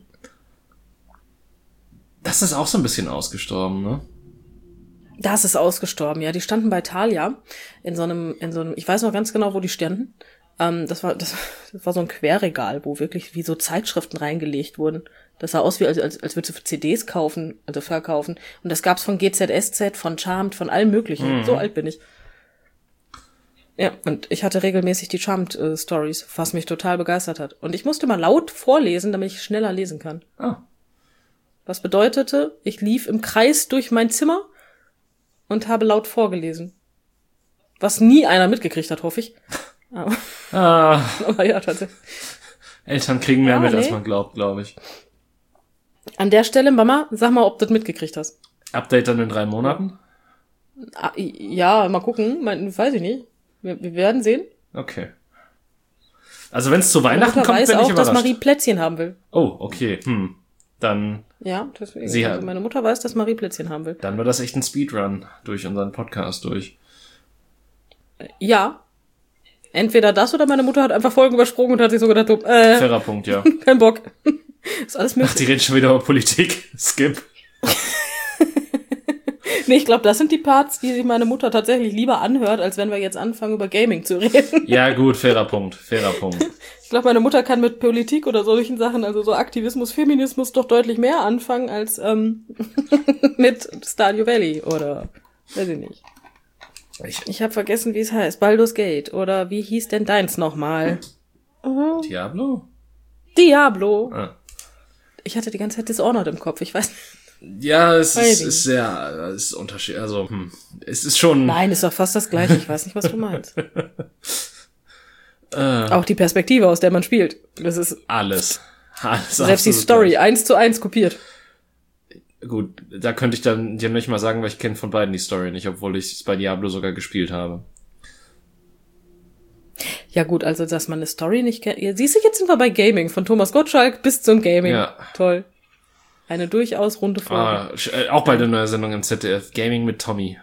Das ist auch so ein bisschen ausgestorben, ne? Das ist ausgestorben, ja. Die standen bei Thalia in so einem, in so einem, ich weiß noch ganz genau, wo die standen. Ähm, das war, das, das war so ein Querregal, wo wirklich wie so Zeitschriften reingelegt wurden. Das sah aus wie, als, als, als würdest du C Ds kaufen, also verkaufen. Und das gab's von G Z S Z, von Charmed, von allem Möglichen. Mhm. So alt bin ich. Ja, und ich hatte regelmäßig die Charmed-Stories, äh, was mich total begeistert hat. Und ich musste mal laut vorlesen, damit ich schneller lesen kann. Ah. Was bedeutete, ich lief im Kreis durch mein Zimmer und habe laut vorgelesen. Was nie einer mitgekriegt hat, hoffe ich. Aber, ah. aber ja, tatsächlich. Eltern kriegen mehr ja, mit, nee. als man glaubt, glaube ich. An der Stelle, Mama, sag mal, ob du das mitgekriegt hast. Update dann in drei Monaten? Ja, mal gucken. Mein, weiß ich nicht. Wir, wir werden sehen. Okay. Also wenn es zu Weihnachten kommt, bin ich überrascht. überrascht. Meine Mutter weiß auch, dass Marie Plätzchen haben will. Oh, okay. Hm. Dann. Ja, deswegen. Sie also meine Mutter weiß, dass Marie Plätzchen haben will. Dann war das echt ein Speedrun durch unseren Podcast durch. Ja. Entweder das oder meine Mutter hat einfach Folgen übersprungen und hat sich so gedacht, äh, fairer Punkt, ja. Kein Bock. Ist alles möglich. Ach, die reden schon wieder über Politik. Skip. Nee, ich glaube, das sind die Parts, die sich meine Mutter tatsächlich lieber anhört, als wenn wir jetzt anfangen, über Gaming zu reden. Ja, gut, fairer Punkt, fairer Punkt. Ich glaube, meine Mutter kann mit Politik oder solchen Sachen, also so Aktivismus, Feminismus doch deutlich mehr anfangen als ähm, mit Stardew Valley oder weiß ich nicht. Ich, ich habe vergessen, wie es heißt. Baldur's Gate oder wie hieß denn deins nochmal? Mhm. Diablo? Diablo. Ah. Ich hatte die ganze Zeit Dishonored im Kopf, ich weiß nicht. Ja, es ist, ist sehr, es ist Unterschied, also, hm, es ist schon... Nein, ist doch fast das Gleiche, ich weiß nicht, was du meinst. äh, Auch die Perspektive, aus der man spielt, das ist... Alles. alles selbst die Story, gleich. eins zu eins kopiert. Gut, da könnte ich dann dir nicht mal sagen, weil ich kenne von beiden die Story nicht, obwohl ich es bei Diablo sogar gespielt habe. Ja gut, also, dass man eine Story nicht kennt... Siehst du, jetzt sind wir bei Gaming, von Thomas Gottschalk bis zum Gaming. Ja. Toll. Eine durchaus runde Folge. Ah, auch bald eine neue Sendung im Z D F. Gaming mit Tommy.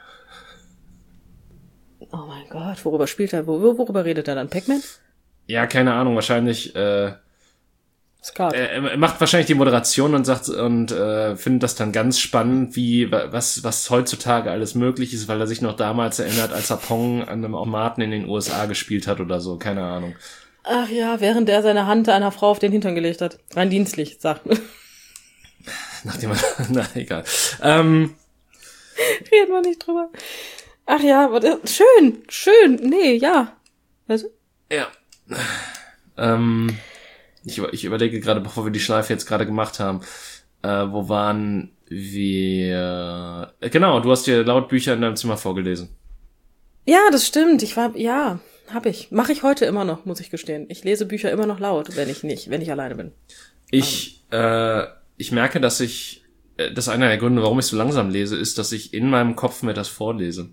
Oh mein Gott, worüber spielt er? Wor- worüber redet er dann? Pac-Man? Ja, keine Ahnung, wahrscheinlich, äh, Skat. Er, er macht wahrscheinlich die Moderation und sagt, und, äh, findet das dann ganz spannend, wie, was, was heutzutage alles möglich ist, weil er sich noch damals erinnert, als er Pong an einem Automaten in den U S A gespielt hat oder so, keine Ahnung. Ach ja, während er seine Hand einer Frau auf den Hintern gelegt hat. Rein dienstlich, sagt man. Nachdem man, na, egal. Ähm. Reden wir nicht drüber. Ach ja, warte, schön, schön, nee, ja. Weißt du? Ja. Ähm, ich, ich überlege gerade, bevor wir die Schleife jetzt gerade gemacht haben, äh, wo waren wir? Äh, genau, du hast dir laut Bücher in deinem Zimmer vorgelesen. Ja, das stimmt. Ich war, ja, hab ich. Mache ich heute immer noch, muss ich gestehen. Ich lese Bücher immer noch laut, wenn ich nicht, wenn ich alleine bin. Ich, um. äh, ich merke, dass ich, das ist einer der Gründe, warum ich so langsam lese, ist, dass ich in meinem Kopf mir das vorlese.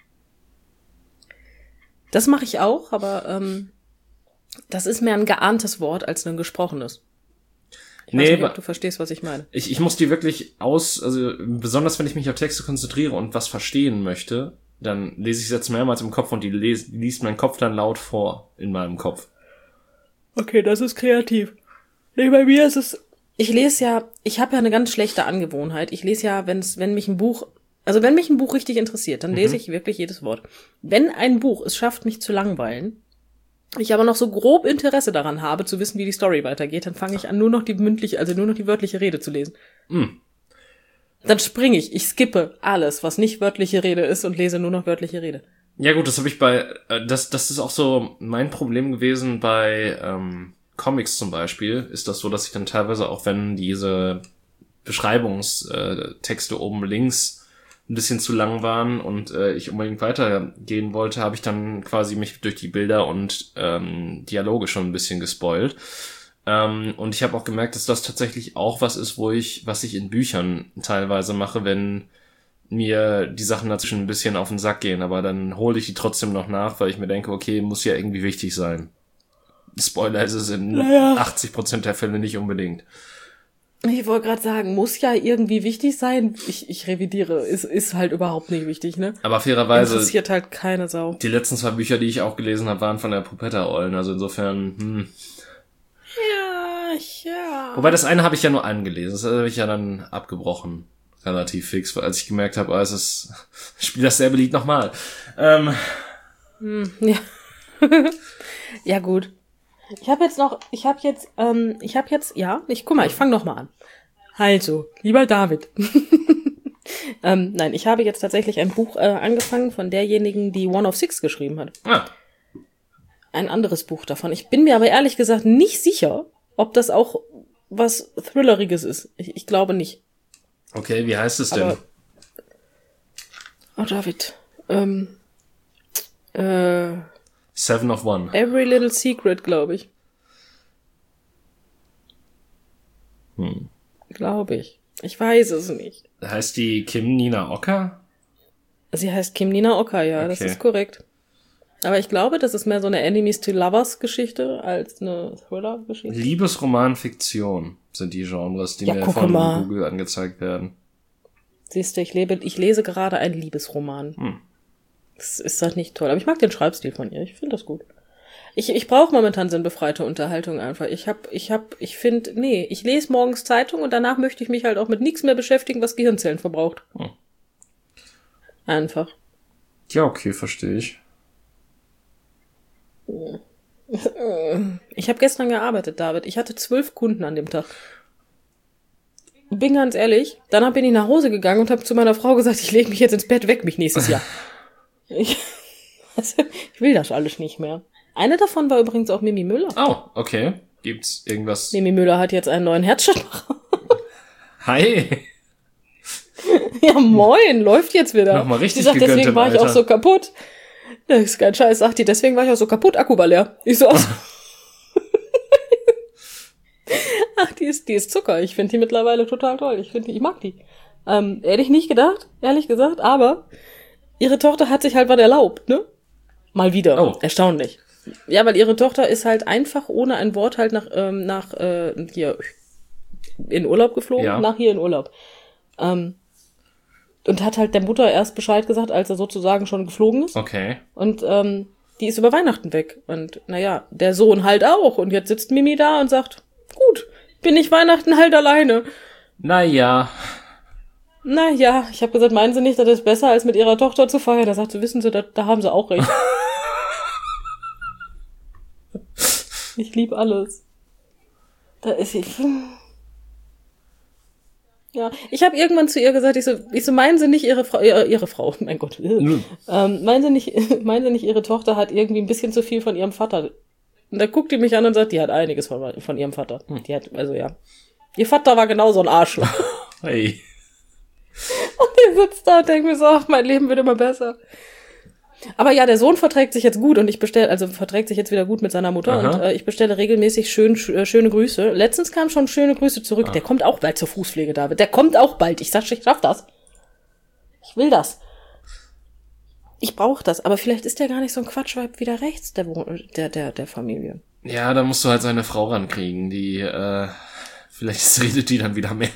Das mache ich auch, aber ähm, das ist mehr ein geahntes Wort als ein gesprochenes. Ich nee, weiß nicht, ob du verstehst, was ich meine. Ich, ich muss die wirklich aus, also besonders wenn ich mich auf Texte konzentriere und was verstehen möchte, dann lese ich es jetzt mehrmals im Kopf und die, les, die liest mein Kopf dann laut vor in meinem Kopf. Okay, das ist kreativ. Nee, bei mir ist es... Ich lese ja, ich habe ja eine ganz schlechte Angewohnheit. Ich lese ja, wenn's, wenn mich ein Buch, also wenn mich ein Buch richtig interessiert, dann lese mhm. ich wirklich jedes Wort. Wenn ein Buch es schafft, mich zu langweilen, ich aber noch so grob Interesse daran habe, zu wissen, wie die Story weitergeht, dann fange ich an, nur noch die mündliche, also nur noch die wörtliche Rede zu lesen. Mhm. Dann springe ich, ich skippe alles, was nicht wörtliche Rede ist und lese nur noch wörtliche Rede. Ja gut, das habe ich bei, das, das ist auch so mein Problem gewesen bei ähm, Comics zum Beispiel ist das so, dass ich dann teilweise auch, wenn diese Beschreibungstexte oben links ein bisschen zu lang waren und äh, ich unbedingt weitergehen wollte, habe ich dann quasi mich durch die Bilder und ähm, Dialoge schon ein bisschen gespoilt. Ähm, und ich habe auch gemerkt, dass das tatsächlich auch was ist, wo ich, was ich in Büchern teilweise mache, wenn mir die Sachen dazwischen ein bisschen auf den Sack gehen, aber dann hole ich die trotzdem noch nach, weil ich mir denke, okay, muss ja irgendwie wichtig sein. Spoiler ist es in naja. achtzig Prozent der Fälle nicht unbedingt. Ich wollte gerade sagen, muss ja irgendwie wichtig sein. Ich, ich revidiere, ist, ist halt überhaupt nicht wichtig, ne? Aber fairerweise interessiert halt keine Sau. Die letzten zwei Bücher, die ich auch gelesen habe, waren von der Popetta-Ollen, also insofern, hm. Ja, ja. Wobei das eine habe ich ja nur angelesen, das habe ich ja dann abgebrochen. Relativ fix, als ich gemerkt habe, oh, es ist, ich spiele dasselbe Lied nochmal. Ähm. Hm, ja. Ja, gut. Ich habe jetzt noch, ich habe jetzt, ähm, ich habe jetzt, ja, ich guck mal, ich fange noch mal an. Also, lieber David. ähm, nein, ich habe jetzt tatsächlich ein Buch äh, angefangen von derjenigen, die One of Six geschrieben hat. Ah. Ein anderes Buch davon. Ich bin mir aber ehrlich gesagt nicht sicher, ob das auch was Thrilleriges ist. Ich, ich glaube nicht. Okay, wie heißt es denn? Aber, oh, David. Ähm, äh, Seven of One. Every Little Secret, glaube ich. Hm. Glaube ich. Ich weiß es nicht. Heißt die Kim Nina Ocker? Sie heißt Kim Nina Ocker, ja, okay. Das ist korrekt. Aber ich glaube, das ist mehr so eine Enemies to Lovers Geschichte als eine Thriller-Geschichte. Liebesroman, Fiktion sind die Genres, die ja, mir von mal. Google angezeigt werden. Siehst du, ich, lebe, ich lese gerade einen Liebesroman. Hm. Das ist halt nicht toll. Aber ich mag den Schreibstil von ihr. Ich finde das gut. Ich, ich brauche momentan sinnbefreite Unterhaltung einfach. Ich hab, ich hab, ich finde, nee, ich lese morgens Zeitung und danach möchte ich mich halt auch mit nichts mehr beschäftigen, was Gehirnzellen verbraucht. Hm. Einfach. Ja, okay, verstehe ich. Ich habe gestern gearbeitet, David. Ich hatte zwölf Kunden an dem Tag. Bin ganz ehrlich, dann bin ich nach Hause gegangen und habe zu meiner Frau gesagt, ich lege mich jetzt ins Bett, weck mich nächstes Jahr. Ich, also, ich will das alles nicht mehr. Eine davon war übrigens auch Mimi Müller. Oh, okay. Gibt's irgendwas? Mimi Müller hat jetzt einen neuen Herzschrittmacher. Hi. Ja, moin, läuft jetzt wieder. Nochmal richtig Die sagt, gegönnt deswegen im war ich Alter. auch so kaputt. Das ist kein Scheiß, sagt die, deswegen war ich auch so kaputt, Akku war leer. Ich so, ach, ach die ist, die ist Zucker. Ich finde die mittlerweile total toll. Ich finde die, ich mag die. Ähm, hätte ich nicht gedacht, ehrlich gesagt, aber ihre Tochter hat sich halt was erlaubt, ne? Mal wieder. Oh. Erstaunlich. Ja, weil ihre Tochter ist halt einfach ohne ein Wort halt nach, ähm, nach, äh, hier, in Urlaub geflogen, Ja. nach hier in Urlaub. Ähm, und hat halt der Mutter erst Bescheid gesagt, als er sozusagen schon geflogen ist. Okay. Und ähm, die ist über Weihnachten weg. Und naja, der Sohn halt auch. Und jetzt sitzt Mimi da und sagt, gut, bin ich Weihnachten halt alleine. Naja. Naja, ich habe gesagt, meinen Sie nicht, das ist besser, als mit ihrer Tochter zu feiern? Da sagt sie, wissen Sie, da, da haben Sie auch recht. Ich lieb alles. Da ist sie. Ja, ich habe irgendwann zu ihr gesagt, ich so, ich so, meinen Sie nicht ihre Frau, ihre, ihre Frau, mein Gott, Mhm. ähm, meinen Sie nicht, meinen Sie nicht ihre Tochter hat irgendwie ein bisschen zu viel von ihrem Vater? Und da guckt die mich an und sagt, die hat einiges von, von ihrem Vater. Hm. Die hat, also ja, ihr Vater war genauso ein Arschloch. Hey. Und ich sitze da und denke mir so, ach, mein Leben wird immer besser. Aber ja, der Sohn verträgt sich jetzt gut und ich bestelle, also verträgt sich jetzt wieder gut mit seiner Mutter. Aha. Und äh, ich bestelle regelmäßig schön, sch äh, schöne Grüße. Letztens kamen schon schöne Grüße zurück. Ah. Der kommt auch bald zur Fußpflege, David. Der kommt auch bald. Ich sag, ich schaff das. Ich will das. Ich brauche das. Aber vielleicht ist der gar nicht so ein Quatschweib wie der rechts der, der, der, der Familie. Ja, da musst du halt seine Frau rankriegen, die, äh, vielleicht redet die dann wieder mehr.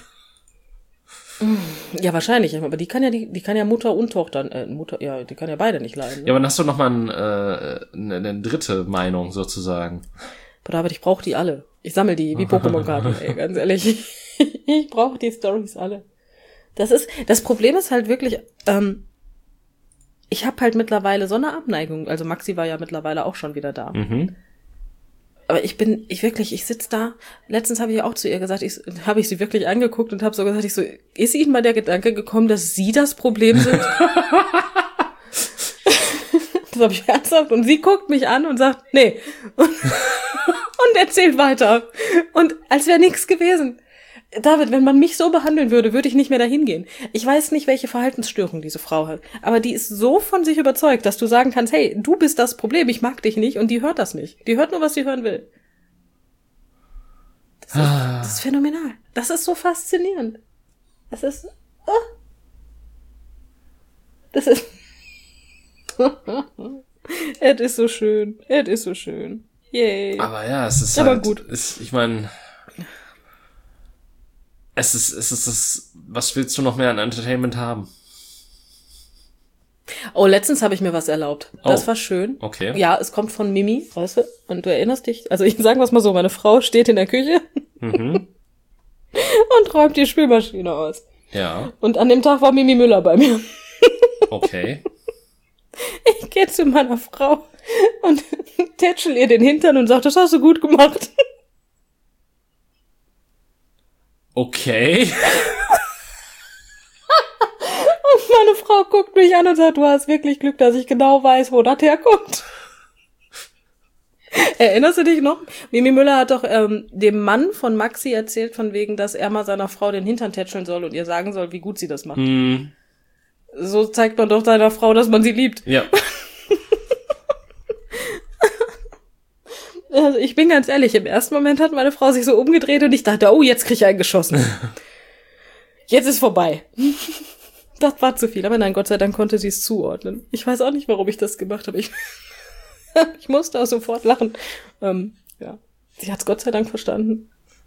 Ja, wahrscheinlich. Aber die kann ja, die, die kann ja Mutter und Tochter, äh, Mutter, ja, die kann ja beide nicht leiden. Ne? Ja, aber dann hast du noch mal ein, äh, eine, eine dritte Meinung sozusagen. Aber David, ich brauche die alle. Ich sammle die wie Pokémon-Karten, ey, ganz ehrlich. Ich brauche die Storys alle. Das ist, das Problem ist halt wirklich, ähm, ich habe halt mittlerweile so eine Abneigung. Also Maxi war ja mittlerweile auch schon wieder da. Mhm. Aber ich bin, ich wirklich, ich sitz da. Letztens habe ich auch zu ihr gesagt, ich habe ich sie wirklich angeguckt und habe so gesagt, ich so, ist Ihnen mal der Gedanke gekommen, dass Sie das Problem sind? Das habe ich ernsthaft. Und sie guckt mich an und sagt, nee. Und, und erzählt weiter. Und als wäre nichts gewesen. David, wenn man mich so behandeln würde, würde ich nicht mehr dahin gehen. Ich weiß nicht, welche Verhaltensstörung diese Frau hat, aber die ist so von sich überzeugt, dass du sagen kannst, hey, du bist das Problem, ich mag dich nicht, und die hört das nicht. Die hört nur, was sie hören will. Das ist, das ist phänomenal. Das ist so faszinierend. Das ist... Oh. Das ist... Es ist so schön. Es ist so schön. Yay. Aber ja, es ist aber halt... gut. Ist, ich meine... Es ist, es ist das, was willst du noch mehr an Entertainment haben? Oh, letztens habe ich mir was erlaubt. Das Oh. war schön. Okay. Ja, es kommt von Mimi, weißt du? Und du erinnerst dich, also ich sagen wir es mal so, meine Frau steht in der Küche Mhm. und räumt die Spülmaschine aus. Ja, Und an dem Tag war Mimi Müller bei mir. okay. Ich gehe zu meiner Frau und tätschel ihr den Hintern und sag, das hast du gut gemacht. Okay. Und meine Frau guckt mich an und sagt, du hast wirklich Glück, dass ich genau weiß, wo das herkommt. Erinnerst du dich noch? Mimi Müller hat doch ähm, dem Mann von Maxi erzählt, von wegen, dass er mal seiner Frau den Hintern tätscheln soll und ihr sagen soll, wie gut sie das macht. Hm. So zeigt man doch seiner Frau, dass man sie liebt. Ja. Also ich bin ganz ehrlich, im ersten Moment hat meine Frau sich so umgedreht und ich dachte, oh, jetzt krieg ich einen geschossen. Jetzt ist vorbei. Das war zu viel, aber nein, Gott sei Dank konnte sie es zuordnen. Ich weiß auch nicht, warum ich das gemacht habe. Ich, ich musste auch sofort lachen. Ähm, ja, sie hat es Gott sei Dank verstanden.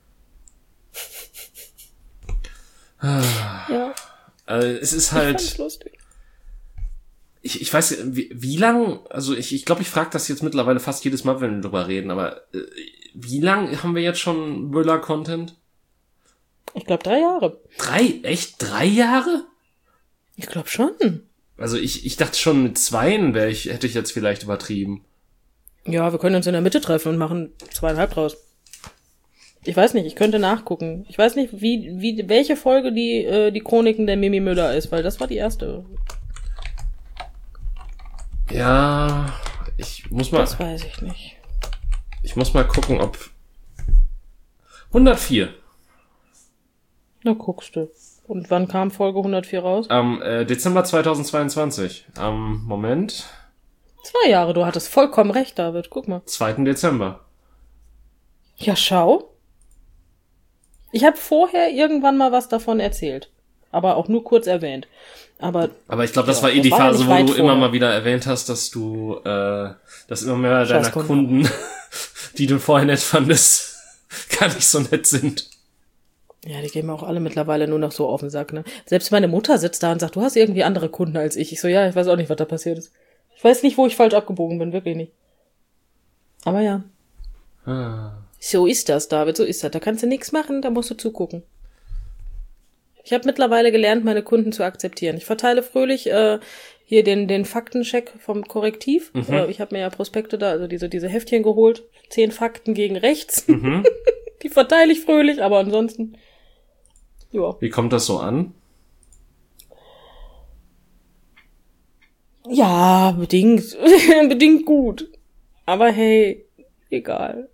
Ja, Also es ist ich halt... fand's lustig. Ich, ich weiß, wie, wie lang, also ich ich, glaube, ich frage das jetzt mittlerweile fast jedes Mal, wenn wir drüber reden, aber äh, wie lang haben wir jetzt schon Müller-Content? Ich glaube drei Jahre. Drei? Echt? Drei Jahre? Ich glaube schon. Also ich ich dachte schon, mit zweien wäre ich, hätte ich jetzt vielleicht übertrieben. Ja, wir können uns in der Mitte treffen und machen zweieinhalb draus. Ich weiß nicht, ich könnte nachgucken. Ich weiß nicht, wie, wie, welche Folge die, äh, die Chroniken der Mimi Müller ist, weil das war die erste. Ja, ich muss mal, Das weiß ich nicht. ich muss mal gucken, ob hundertvier. Na, guckst du. Und wann kam Folge hundertvier raus? Am äh, Dezember zweitausendzweiundzwanzig. Am Moment, Zwei Jahre, du hattest vollkommen recht, David. Guck mal. zweiten Dezember. Ja, schau. Ich habe vorher irgendwann mal was davon erzählt. Aber auch nur kurz erwähnt. Aber Aber ich glaube, das Ja, war eh das die war ja Phase, nicht wo weit du immer vorher. mal wieder erwähnt hast, dass du, äh, dass immer mehr deiner Scheißkunden. Kunden, die du vorher nett fandest, gar nicht so nett sind. ja, die gehen mir auch alle mittlerweile nur noch so auf den Sack, ne? Selbst meine Mutter sitzt da und sagt, du hast irgendwie andere Kunden als ich. Ich so, ja, ich weiß auch nicht, was da passiert ist. Ich weiß nicht, wo ich falsch abgebogen bin, wirklich nicht. Aber ja. Ah. So ist das, David, so ist das. Da kannst du nichts machen, da musst du zugucken. Ich habe mittlerweile gelernt, meine Kunden zu akzeptieren. Ich verteile fröhlich äh, hier den den Faktencheck vom Korrektiv. Mhm. Äh, ich habe mir ja Prospekte da, also diese diese Heftchen geholt. Zehn Fakten gegen rechts. Mhm. Die verteile ich fröhlich, aber ansonsten, ja. Wie kommt das so an? Ja, bedingt. bedingt gut. Aber hey, egal.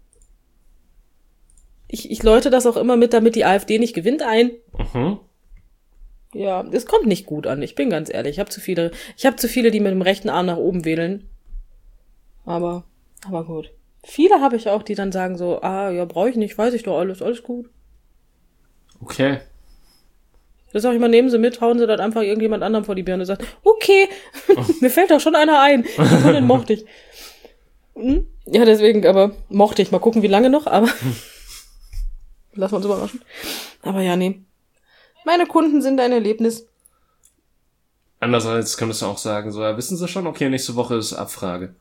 Ich, ich läute das auch immer mit, damit die AfD nicht gewinnt, ein. Mhm. Ja, es kommt nicht gut an, ich bin ganz ehrlich. Ich habe zu viele, ich habe zu viele, die mit dem rechten Arm nach oben wedeln. Aber, aber gut. Viele habe ich auch, die dann sagen so, ah, ja, brauche ich nicht, weiß ich doch alles, alles gut. Okay. Das sag ich mal, nehmen Sie mit, hauen Sie dann einfach irgendjemand anderem vor die Birne und sagt, okay, mir fällt doch schon einer ein. Den mochte ich. Hm? Ja, deswegen, aber mochte ich. Mal gucken, wie lange noch, aber lassen wir uns überraschen. Aber ja, nee. Meine Kunden sind ein Erlebnis. Andererseits könntest du auch sagen, so, ja, wissen Sie schon, okay, nächste Woche ist Abfrage.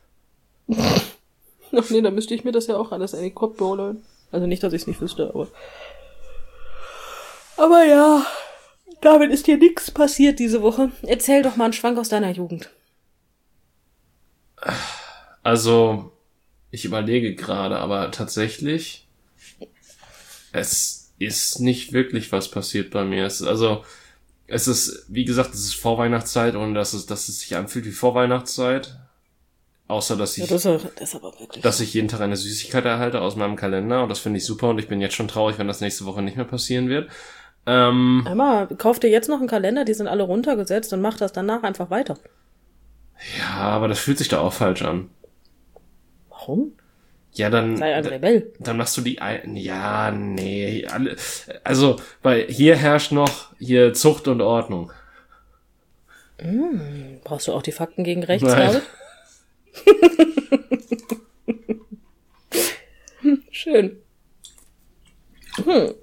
Ach nee, dann müsste ich mir das ja auch alles in den Kopf holen. Also nicht, dass ich es nicht wüsste, aber... Aber ja, damit ist dir nichts passiert diese Woche. Erzähl doch mal einen Schwank aus deiner Jugend. Also, ich überlege gerade, aber tatsächlich, es ist nicht wirklich was passiert bei mir. Es ist, also, es ist, wie gesagt, es ist Vorweihnachtszeit und dass es, dass es sich anfühlt wie Vorweihnachtszeit. Außer, dass ich, Ja, das, ist, das ist aber wirklich. dass ich jeden Tag eine Süßigkeit erhalte aus meinem Kalender. Und das finde ich super. Und ich bin jetzt schon traurig, wenn das nächste Woche nicht mehr passieren wird. Ähm, Emma, kauf dir jetzt noch einen Kalender, die sind alle runtergesetzt und mach das danach einfach weiter. ja, aber das fühlt sich da auch falsch an. Warum? Ja, dann, Sei ein Rebell. dann machst du die, ein, ja, nee, alle, also, weil hier herrscht noch hier Zucht und Ordnung. Hm, brauchst du auch die Fakten gegen rechts, Nein. David? Schön. Hm.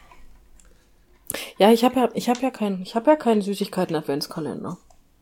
Ja, ich habe ja, ich habe ja keinen, ich habe ja keinen Süßigkeiten-Adventskalender.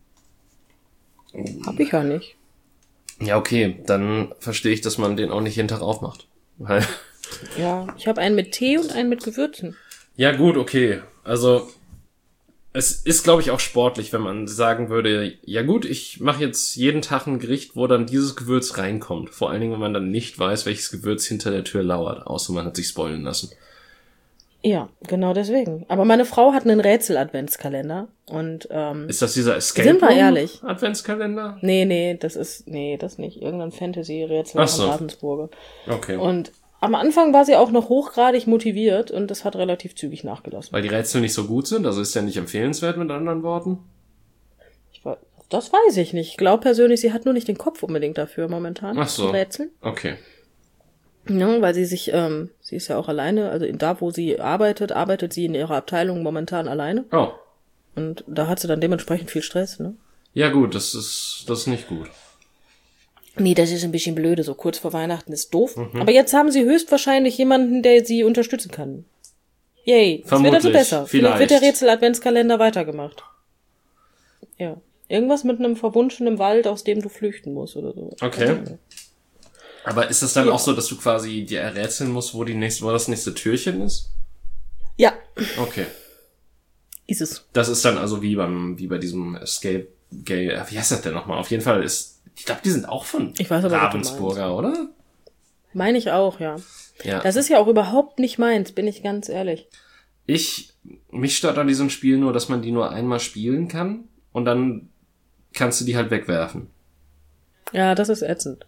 Hab ich ja nicht. Ja, okay, dann verstehe ich, dass man den auch nicht jeden Tag aufmacht. Weil, Ja, ich habe einen mit Tee und einen mit Gewürzen. ja gut, okay, also, es ist, glaube ich, auch sportlich, wenn man sagen würde, ja gut, ich mache jetzt jeden Tag ein Gericht, wo dann dieses Gewürz reinkommt. Vor allen Dingen, wenn man dann nicht weiß, welches Gewürz hinter der Tür lauert, außer man hat sich spoilen lassen. Ja, genau deswegen. Aber meine Frau hat einen Rätsel-Adventskalender und ähm, Ist das dieser Escape Sind wir Room ehrlich? Adventskalender? nee, nee, das ist nee, das nicht. Irgendein Fantasy-Rätsel Ach von so. Ravensburger. Okay. Und am Anfang war sie auch noch hochgradig motiviert und das hat relativ zügig nachgelassen. Weil die Rätsel nicht so gut sind, also ist ja nicht empfehlenswert mit anderen Worten. Ich war, das weiß ich nicht. Ich glaube persönlich, sie hat nur nicht den Kopf unbedingt dafür momentan. Ach so. Zu rätseln. Okay. Ja, weil sie sich, ähm, sie ist ja auch alleine, also in, da, wo sie arbeitet, arbeitet sie in ihrer Abteilung momentan alleine. Oh. Und da hat sie dann dementsprechend viel Stress, ne? Ja gut, das ist, das ist nicht gut. Nee, das ist ein bisschen blöde, so kurz vor Weihnachten ist doof. Aber jetzt haben sie höchstwahrscheinlich jemanden, der sie unterstützen kann. Yay, das wird also Vermutlich, besser. Vielleicht wird der vielleicht. Rätsel-Adventskalender weitergemacht. Ja. Irgendwas mit einem verwunschenen Wald, aus dem du flüchten musst oder so. Okay. Aber ist es dann auch so, dass du quasi dir errätseln musst, wo die nächste, wo das nächste Türchen ist? Ja, Okay. ist es. Das ist dann also wie beim, wie bei diesem Escape Gay, wie heißt das denn nochmal? Auf jeden Fall ist, ich glaube, die sind auch von Ich weiß aber, was du Ravensburger, oder? Meine ich auch, ja. Ja. Das ist ja auch überhaupt nicht meins, bin ich ganz ehrlich. Ich, mich stört an diesem Spiel nur, dass man die nur einmal spielen kann und dann kannst du die halt wegwerfen. Ja, das ist ätzend.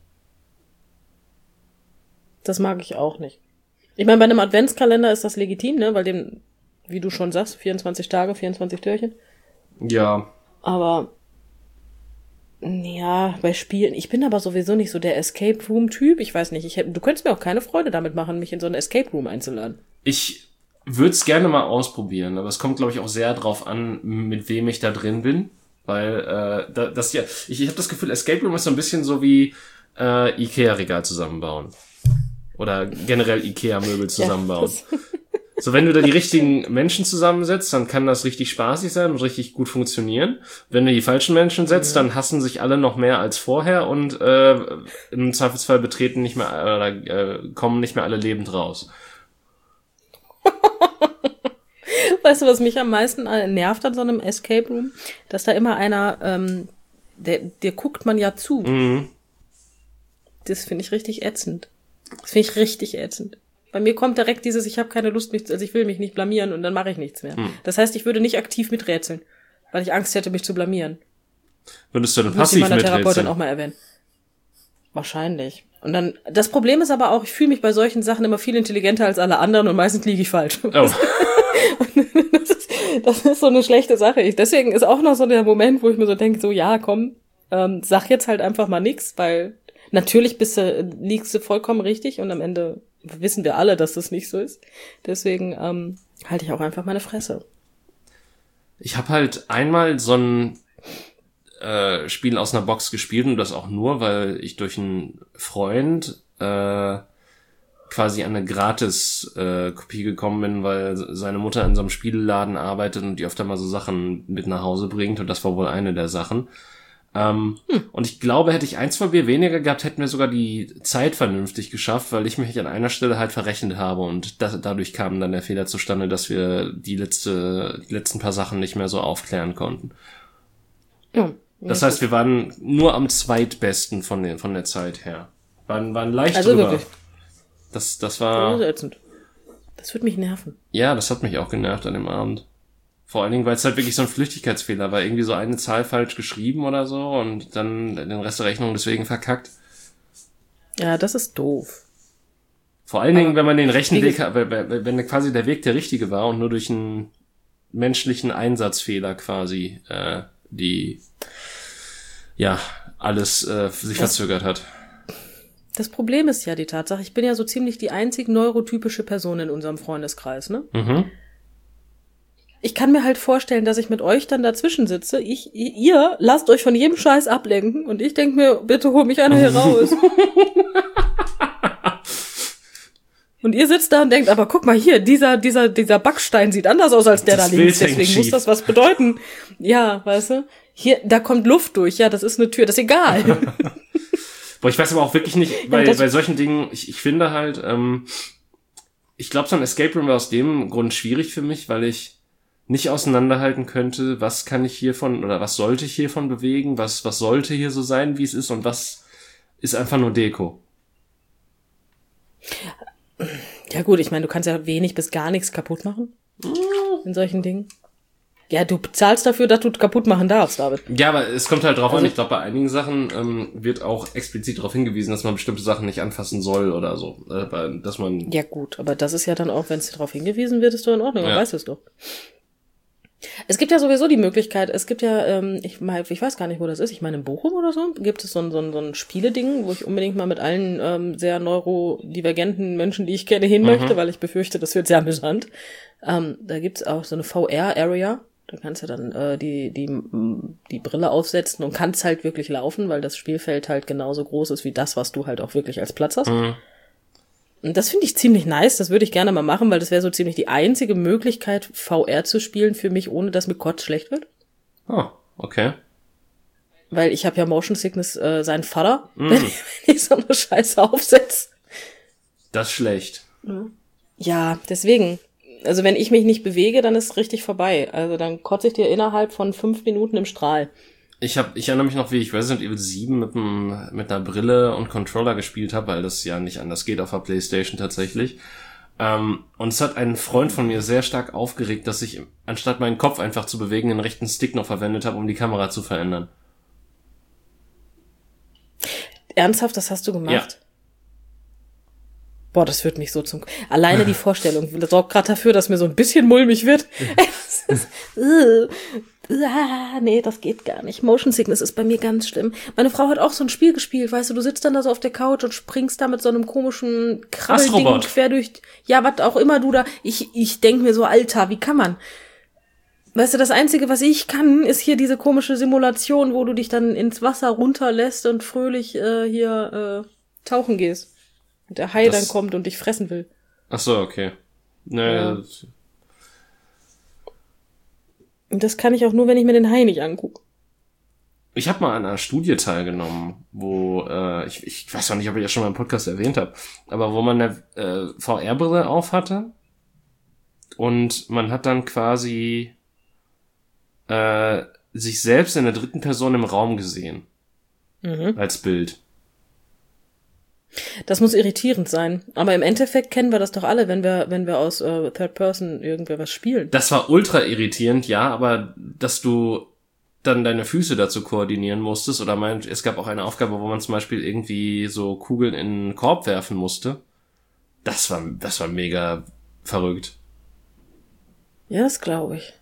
Das mag ich auch nicht. Ich meine, bei einem Adventskalender ist das legitim, ne, weil dem, wie du schon sagst, vierundzwanzig Tage, vierundzwanzig Türchen. Ja. Aber, ja, bei Spielen, ich bin aber sowieso nicht so der Escape Room Typ. Ich weiß nicht, ich hätte, du könntest mir auch keine Freude damit machen, mich in so eine Escape Room einzuladen. Ich würde es gerne mal ausprobieren, aber es kommt, glaube ich, auch sehr drauf an, mit wem ich da drin bin. Weil, äh, da, das ja, ich, ich habe das Gefühl, Escape Room ist so ein bisschen so wie äh, Ikea-Regal zusammenbauen. Oder generell Ikea-Möbel zusammenbauen. Ja, so, wenn du da die richtigen Menschen zusammensetzt, dann kann das richtig spaßig sein und richtig gut funktionieren. Wenn du die falschen Menschen setzt, dann hassen sich alle noch mehr als vorher und äh, im Zweifelsfall betreten nicht mehr oder äh, kommen nicht mehr alle lebend raus. Weißt du, was mich am meisten nervt an so einem Escape Room? Dass da immer einer, ähm, der, der guckt man ja zu. Mhm. Das finde ich richtig ätzend. Das finde ich richtig ätzend. Bei mir kommt direkt dieses, ich habe keine Lust, mich, also ich will mich nicht blamieren und dann mache ich nichts mehr. Mhm. Das heißt, ich würde nicht aktiv miträtseln, weil ich Angst hätte, mich zu blamieren. Würdest du dann Muss ich passiv meiner Therapeutin miträtseln? auch mal erwähnen. Wahrscheinlich. Und dann, das Problem ist aber auch, ich fühle mich bei solchen Sachen immer viel intelligenter als alle anderen und meistens liege ich falsch. Oh. Das ist, das ist so eine schlechte Sache. Ich, deswegen ist auch noch so der Moment, wo ich mir so denke, so, ja, komm, ähm, sag jetzt halt einfach mal nix, weil natürlich bist du, liegst du vollkommen richtig und am Ende wissen wir alle, dass das nicht so ist. Deswegen ähm, halte ich auch einfach meine Fresse. Ich habe halt einmal so ein äh, Spiel aus einer Box gespielt und das auch nur, weil ich durch einen Freund äh, quasi an eine Gratis-Kopie äh, gekommen bin, weil seine Mutter in so einem Spielladen arbeitet und die öfter mal so Sachen mit nach Hause bringt und das war wohl eine der Sachen. Ähm, hm. Und ich glaube, hätte ich ein, zwei Bier weniger gehabt, hätten wir sogar die Zeit vernünftig geschafft, weil ich mich an einer Stelle halt verrechnet habe und das, dadurch kam dann der Fehler zustande, dass wir die letzte, die letzten paar Sachen nicht mehr so aufklären konnten. Ja, Das heißt, wir waren nur am zweitbesten von der, von der Zeit her. Waren, waren leicht also drüber. wirklich. Das, das Das war, ist ätzend. Das würde mich nerven. ja, das hat mich auch genervt an dem Abend. Vor allen Dingen, weil es halt wirklich so ein Flüchtigkeitsfehler war. Irgendwie so eine Zahl falsch geschrieben oder so und dann den Rest der Rechnung deswegen verkackt. Ja, das ist doof. Vor allen Dingen, wenn man den rechten Weg, wenn quasi der Weg der richtige war und nur durch einen menschlichen Einsatzfehler quasi äh, die ja alles äh, sich das, verzögert hat. Das Problem ist ja die Tatsache, ich bin ja so ziemlich die einzig neurotypische Person in unserem Freundeskreis, ne? Mhm. Ich kann mir halt vorstellen, dass ich mit euch dann dazwischen sitze. Ich, ihr lasst euch von jedem Scheiß ablenken und ich denke mir, bitte hol mich einer hier raus. Und ihr sitzt da und denkt, aber guck mal hier, dieser dieser dieser Backstein sieht anders aus als der das da links, deswegen schief. Muss das was bedeuten. Ja, weißt du? Hier, da kommt Luft durch, ja, das ist eine Tür, das ist egal. Boah, ich weiß aber auch wirklich nicht, bei, ja, bei solchen Dingen, ich, ich finde halt, ähm, ich glaube, so ein Escape Room war aus dem Grund schwierig für mich, weil ich nicht auseinanderhalten könnte, was kann ich hiervon oder was sollte ich hiervon bewegen, was was sollte hier so sein, wie es ist und was ist einfach nur Deko. Ja gut, ich meine, du kannst ja wenig bis gar nichts kaputt machen in solchen Dingen. Ja, du bezahlst dafür, dass du kaputt machen darfst, David. Ja, aber es kommt halt drauf also, an, ich glaube, bei einigen Sachen ähm, wird auch explizit darauf hingewiesen, dass man bestimmte Sachen nicht anfassen soll oder so. Äh, dass man ja gut, aber das ist ja dann auch, wenn es darauf hingewiesen wird, ist doch in Ordnung, ja. Man weiß es doch. Es gibt ja sowieso die Möglichkeit, es gibt ja, ähm, ich mein, ich weiß gar nicht, wo das ist, ich meine in Bochum oder so, gibt es so ein, so ein, so ein Spieleding, wo ich unbedingt mal mit allen ähm, sehr neurodivergenten Menschen, die ich kenne, hin möchte, mhm. weil ich befürchte, das wird sehr amüsant. Ähm, da gibt's auch so eine V R-Area, da kannst du dann äh, die die die Brille aufsetzen und kannst halt wirklich laufen, weil das Spielfeld halt genauso groß ist wie das, was du halt auch wirklich als Platz hast. Mhm. Und das finde ich ziemlich nice, das würde ich gerne mal machen, weil das wäre so ziemlich die einzige Möglichkeit, V R zu spielen für mich, ohne dass mir Kotz schlecht wird. Oh, okay. Weil ich habe ja Motion Sickness, äh, sein Vater, mm. wenn, ich, wenn ich so eine Scheiße aufsetze. Das ist schlecht. Ja, deswegen. Also wenn ich mich nicht bewege, dann ist es richtig vorbei. Also dann kotze ich dir innerhalb von fünf Minuten im Strahl. Ich hab, ich erinnere mich noch, wie ich Resident Evil sieben mit einem, mit einer Brille und Controller gespielt habe, weil das ja nicht anders geht auf der PlayStation tatsächlich. Ähm, und es hat einen Freund von mir sehr stark aufgeregt, dass ich anstatt meinen Kopf einfach zu bewegen, den rechten Stick noch verwendet habe, um die Kamera zu verändern. Ernsthaft, das hast du gemacht? Ja. Boah, das wird mich so zum... Alleine die Vorstellung sorgt gerade dafür, dass mir so ein bisschen mulmig wird. Ah, nee, das geht gar nicht. Motion Sickness ist bei mir ganz schlimm. Meine Frau hat auch so ein Spiel gespielt, weißt du, du sitzt dann da so auf der Couch und springst da mit so einem komischen Krabbelding quer durch, ja, was auch immer du da, ich, ich denk mir so, Alter, wie kann man? Weißt du, das Einzige, was ich kann, ist hier diese komische Simulation, wo du dich dann ins Wasser runterlässt und fröhlich äh, hier äh, tauchen gehst. Und der Hai das... dann kommt und dich fressen will. Ach so, okay. Naja, ja. Und das kann ich auch nur, wenn ich mir den Hai nicht angucke. Ich habe mal an einer Studie teilgenommen, wo, äh, ich, ich weiß auch nicht, ob ich das schon mal im Podcast erwähnt habe, aber wo man eine äh, V R-Brille auf hatte und man hat dann quasi äh, sich selbst in der dritten Person im Raum gesehen. Mhm. Als Bild. Das muss irritierend sein. Aber im Endeffekt kennen wir das doch alle, wenn wir wenn wir aus äh, Third Person irgendwer was spielen. Das war ultra irritierend, ja, aber dass du dann deine Füße dazu koordinieren musstest oder meint, es gab auch eine Aufgabe, wo man zum Beispiel irgendwie so Kugeln in einen Korb werfen musste. Das war das war mega verrückt. Ja, das glaube ich.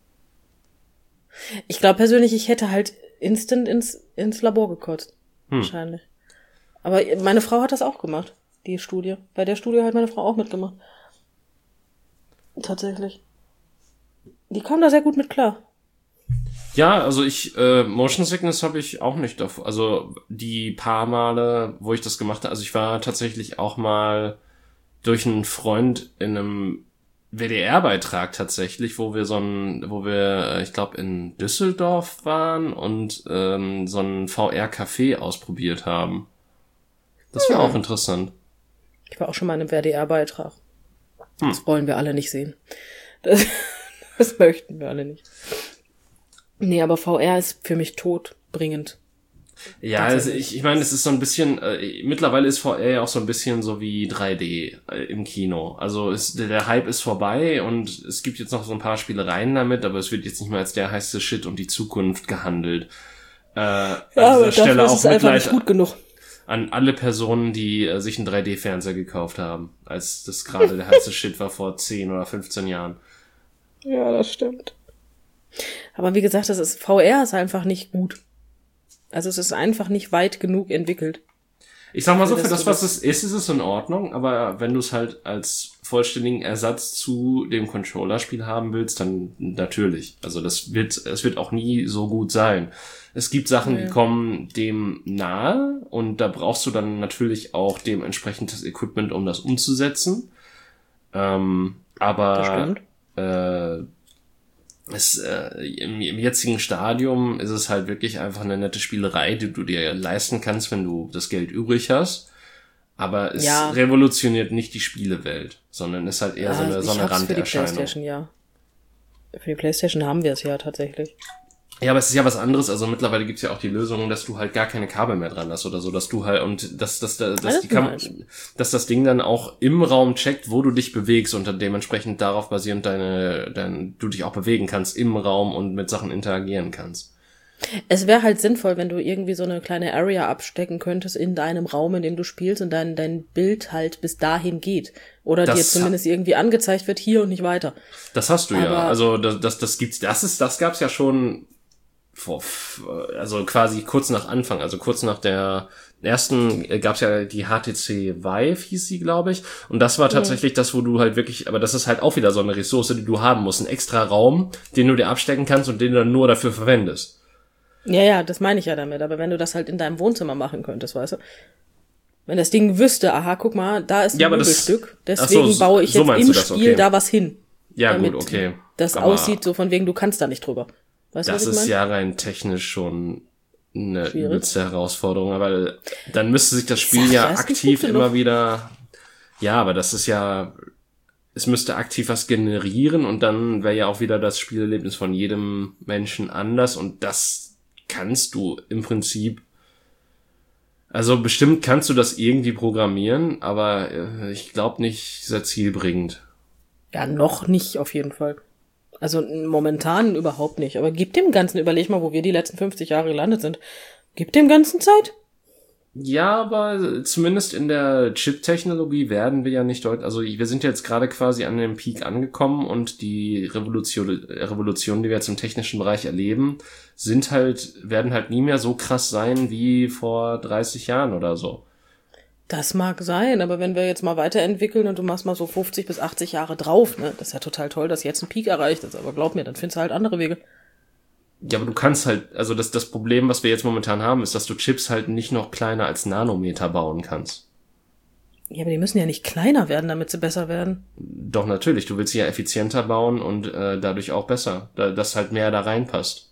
Ich glaube persönlich, ich hätte halt instant ins ins Labor gekotzt. Hm. Wahrscheinlich. Aber meine Frau hat das auch gemacht, die Studie. Bei der Studie hat meine Frau auch mitgemacht. Tatsächlich. Die kam da sehr gut mit klar. Ja, also ich, äh, Motion Sickness habe ich auch nicht davor. Also die paar Male, wo ich das gemacht habe, also ich war tatsächlich auch mal durch einen Freund in einem W D R-Beitrag tatsächlich, wo wir so ein, wo wir, ich glaube in Düsseldorf waren und ähm, so ein V R-Café ausprobiert haben. Das wäre hm. auch interessant. Ich war auch schon mal in einem W D R-Beitrag. Hm. Das wollen wir alle nicht sehen. Das, das möchten wir alle nicht. Nee, aber V R ist für mich todbringend. Ja, also ich, ich meine, es ist so ein bisschen, äh, mittlerweile ist V R ja auch so ein bisschen so wie drei D äh, im Kino. Also ist, der, der Hype ist vorbei und es gibt jetzt noch so ein paar Spielereien damit, aber es wird jetzt nicht mehr als der heiße Shit und die Zukunft gehandelt. Äh, an Ja, aber dieser Stelle dafür ist auch es einfach nicht Mitleid gut genug. an alle Personen, die äh, sich einen drei D-Fernseher gekauft haben, als das gerade der heiße Shit war vor zehn oder fünfzehn Jahren. Ja, das stimmt. Aber wie gesagt, das ist, V R ist einfach nicht gut. Also es ist einfach nicht weit genug entwickelt. Ich sag mal so, Für für das das, was es ist, ist es in Ordnung, aber wenn du es halt als vollständigen Ersatz zu dem Controller-Spiel haben willst, dann natürlich. Also das wird, es wird auch nie so gut sein. Es gibt Sachen, Ja. die kommen dem nahe und da brauchst du dann natürlich auch dementsprechend das Equipment, um das umzusetzen. Ähm, aber Das stimmt. äh, es, äh, im, im jetzigen Stadium ist es halt wirklich einfach eine nette Spielerei, die du dir leisten kannst, wenn du das Geld übrig hast. Aber es Ja. revolutioniert nicht die Spielewelt, sondern ist halt eher so eine, Ah, so ich eine hab's für die Randerscheinung. PlayStation, ja. Für die PlayStation haben wir es ja tatsächlich. Ja, aber es ist ja was anderes. Also mittlerweile gibt's ja auch die Lösung, dass du halt gar keine Kabel mehr dran hast oder so, dass du halt und dass dass dass, dass, Alles die Kam- nice. dass das Ding dann auch im Raum checkt, wo du dich bewegst und dann dementsprechend darauf basierend deine dein du dich auch bewegen kannst im Raum und mit Sachen interagieren kannst. Es wäre halt sinnvoll, wenn du irgendwie so eine kleine Area abstecken könntest in deinem Raum, in dem du spielst und dein, dein Bild halt bis dahin geht. Oder Das dir zumindest irgendwie angezeigt wird, hier und nicht weiter. Das hast du ja. Aber- Also das das das gibt's das ist das gab's ja schon vor also quasi kurz nach Anfang, also kurz nach der ersten äh, gab's ja die H T C Vive, hieß sie, glaube ich. Und das war tatsächlich das, wo du halt wirklich, aber das ist halt auch wieder so eine Ressource, die du haben musst. Ein extra Raum, den du dir abstecken kannst und den du dann nur dafür verwendest. Ja, ja, das meine ich ja damit. Aber wenn du das halt in deinem Wohnzimmer machen könntest, weißt du? Wenn das Ding wüsste, aha, guck mal, da ist ein Ja, aber das- Möbelstück, ach so, deswegen so- baue ich so jetzt meinst im du das, Spiel okay. da was hin. Ja, damit gut, okay. das Aber aussieht, so von wegen, du kannst da nicht drüber. Weißt du, was Das ich ist meine? ja rein technisch schon eine Schwierig. übelste Herausforderung, aber dann müsste sich das Spiel Sag, ja das ist nicht aktiv gut genug. immer wieder, ja, aber das ist ja, es müsste aktiv was generieren und dann wäre ja auch wieder das Spielerlebnis von jedem Menschen anders und das kannst du im Prinzip, also bestimmt kannst du das irgendwie programmieren, aber äh, ich glaube nicht sehr zielbringend. Ja, noch nicht, auf jeden Fall. Also momentan überhaupt nicht. Aber gib dem Ganzen, überleg mal, wo wir die letzten fünfzig Jahre gelandet sind. Gib dem Ganzen Zeit. Ja, aber zumindest in der Chip-Technologie werden wir ja nicht deutlich, also wir sind jetzt gerade quasi an dem Peak angekommen und die Revolution, Revolutionen, die wir jetzt im technischen Bereich erleben, sind halt, werden halt nie mehr so krass sein wie vor dreißig Jahren oder so. Das mag sein, aber wenn wir jetzt mal weiterentwickeln und du machst mal so fünfzig bis achtzig Jahre drauf, ne, das ist ja total toll, dass jetzt ein Peak erreicht ist. Aber glaub mir, dann findest du halt andere Wege. Ja, aber du kannst halt, also das, das Problem, was wir jetzt momentan haben, ist, dass du Chips halt nicht noch kleiner als Nanometer bauen kannst. Ja, aber die müssen ja nicht kleiner werden, damit sie besser werden. Doch natürlich, du willst sie ja effizienter bauen und äh, dadurch auch besser, da, dass halt mehr da reinpasst.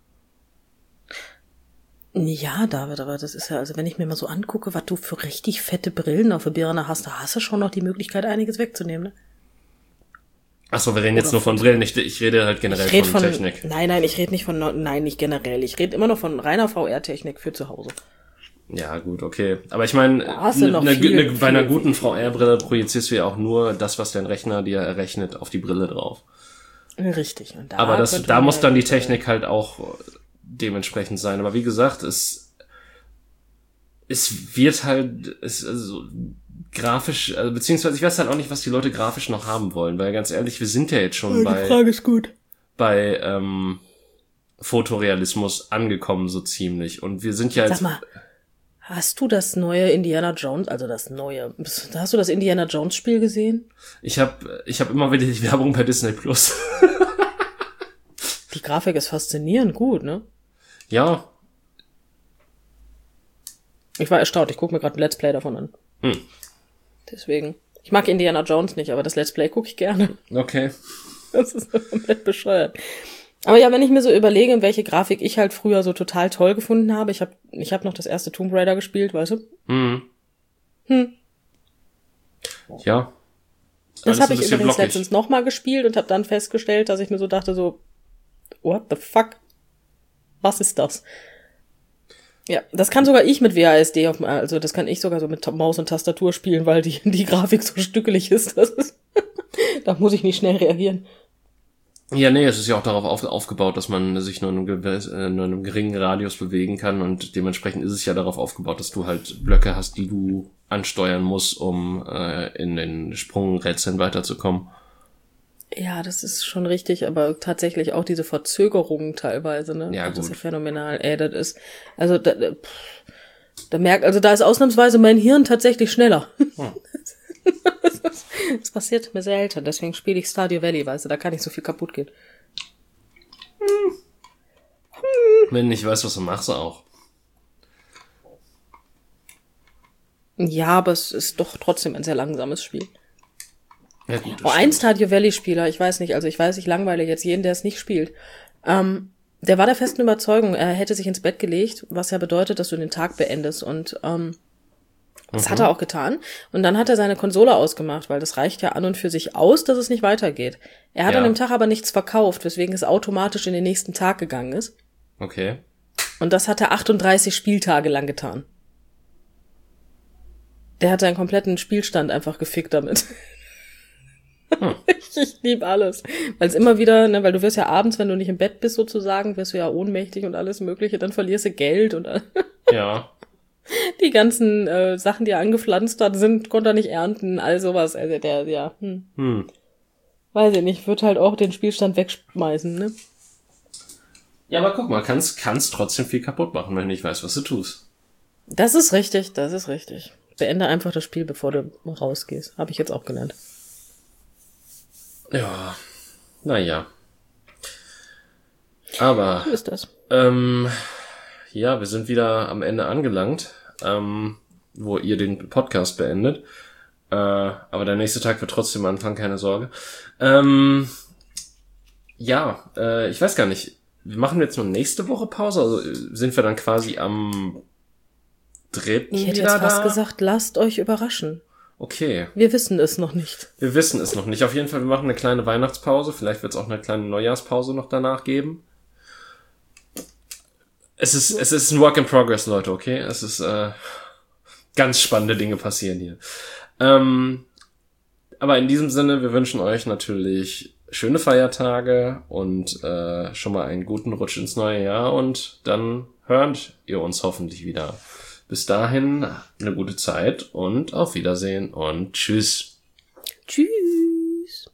Ja, David, aber das ist ja, also wenn ich mir mal so angucke, was du für richtig fette Brillen auf der Birne hast, da hast du schon noch die Möglichkeit, einiges wegzunehmen, ne? Achso, wir reden jetzt nur von Brillen, ich, ich rede halt generell Ich rede von, von, Technik. nein, nein, ich rede nicht von, nein, nicht generell. Ich rede immer noch von reiner V R-Technik für zu Hause. Ja, gut, okay. Aber ich meine, Da hast du noch ne, viel, ne, viel, bei einer viel. guten V R-Brille projizierst du ja auch nur das, was dein Rechner dir errechnet, auf die Brille drauf. Richtig. Und da Aber das, könnte da man muss halt, dann die äh, Technik halt auch dementsprechend sein. Aber wie gesagt, es, es wird halt, es, also, grafisch, also, beziehungsweise ich weiß halt auch nicht, was die Leute grafisch noch haben wollen, weil ganz ehrlich, wir sind ja jetzt schon Die bei, Frage ist gut. bei, ähm, Fotorealismus angekommen, so ziemlich. Und wir sind ja jetzt, Sag mal, hast du das neue Indiana Jones, also das neue, hast du das Indiana Jones Spiel gesehen? ich habe ich hab immer wieder die Werbung bei Disney Plus. Die Grafik ist faszinierend gut, ne? Ja, Ich war erstaunt, ich gucke mir gerade ein Let's Play davon an. Hm. Deswegen. Ich mag Indiana Jones nicht, aber das Let's Play gucke ich gerne. okay. Das ist komplett bescheuert. Aber ja, wenn ich mir so überlege, welche Grafik ich halt früher so total toll gefunden habe, ich habe ich hab noch das erste Tomb Raider gespielt, weißt du? Hm. Hm. Ja. Das Alles habe ein ich bisschen übrigens blockig. letztens nochmal gespielt und habe dann festgestellt, dass ich mir so dachte, so, what the fuck? Was ist das? Ja, das kann sogar ich mit W A S D, auf, also das kann ich sogar so mit Maus und Tastatur spielen, weil die, die Grafik so stückelig ist. Das ist da muss ich nicht schnell reagieren. Ja, nee, es ist ja auch darauf auf, aufgebaut, dass man sich nur in, einem, äh, nur in einem geringen Radius bewegen kann und dementsprechend ist es ja darauf aufgebaut, dass du halt Blöcke hast, die du ansteuern musst, um äh, in den Sprungrätseln weiterzukommen. Ja, das ist schon richtig, aber tatsächlich auch diese Verzögerungen teilweise, ne? Ja, das gut. ist ja phänomenal. Ey, das ist, also da, da, da merkt, also da ist ausnahmsweise mein Hirn tatsächlich schneller. Hm. Das passiert mir selten, deswegen spiele ich Stardew Valley, weißt du, da kann nicht so viel kaputt gehen. Hm. Wenn ich weiß, was du machst, auch. Ja, aber es ist doch trotzdem ein sehr langsames Spiel. Ja, gut, oh, ein Stardew Valley-Spieler, ich weiß nicht, also ich weiß, ich langweile jetzt jeden, der es nicht spielt. Ähm, der war der festen Überzeugung, er hätte sich ins Bett gelegt, was ja bedeutet, dass du den Tag beendest und ähm, das mhm. hat er auch getan. Und dann hat er seine Konsole ausgemacht, weil das reicht ja an und für sich aus, dass es nicht weitergeht. Er hat ja. an dem Tag aber nichts verkauft, weswegen es automatisch in den nächsten Tag gegangen ist. Okay. Und das hat er achtunddreißig Spieltage lang getan. Der hat seinen kompletten Spielstand einfach gefickt damit. Hm. Ich, ich lieb alles. Weil es immer wieder, ne, weil du wirst ja abends, wenn du nicht im Bett bist sozusagen, wirst du ja ohnmächtig und alles mögliche, dann verlierst du Geld und ja. Die ganzen äh, Sachen, die er angepflanzt hat, sind, konnte er nicht ernten, all sowas. Also der, ja, hm. Hm. Weiß ich nicht, wird halt auch den Spielstand wegschmeißen, ne? Ja, aber guck mal, kannst, kannst trotzdem viel kaputt machen, wenn du nicht weißt, was du tust. Das ist richtig, das ist richtig. Beende einfach das Spiel, bevor du rausgehst. Habe ich jetzt auch gelernt. Ja, naja. Aber. Wie ist das? Ähm, ja, wir sind wieder am Ende angelangt, ähm, wo ihr den Podcast beendet. Äh, aber der nächste Tag wird trotzdem anfangen, keine Sorge. Ähm, ja, äh, ich weiß gar nicht. Wir machen jetzt nur nächste Woche Pause, also sind wir dann quasi am dritten Ich hätte wieder jetzt fast da? gesagt, lasst euch überraschen. Okay. Wir wissen es noch nicht. Wir wissen es noch nicht. Auf jeden Fall, wir machen eine kleine Weihnachtspause. Vielleicht wird es auch eine kleine Neujahrspause noch danach geben. Es ist, es ist ein Work in Progress, Leute, okay? Es ist, äh, ganz spannende Dinge passieren hier. Ähm, aber in diesem Sinne, wir wünschen euch natürlich schöne Feiertage und äh, schon mal einen guten Rutsch ins neue Jahr und dann hört ihr uns hoffentlich wieder. Bis dahin eine gute Zeit und auf Wiedersehen und tschüss. Tschüss.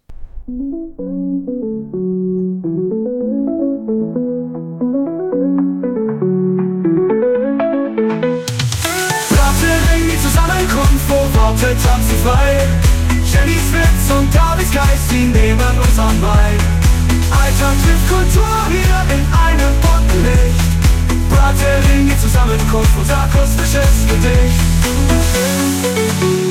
Brattering, die Zusammenkunft, wo Worte tanzen frei. Jennys Witz und Davids Geist, die nehmen uns an bei. Alltag trifft Kultur hier in einem bunten Licht. Brattering, die Zusammenkunft, unser akustisches Gedicht.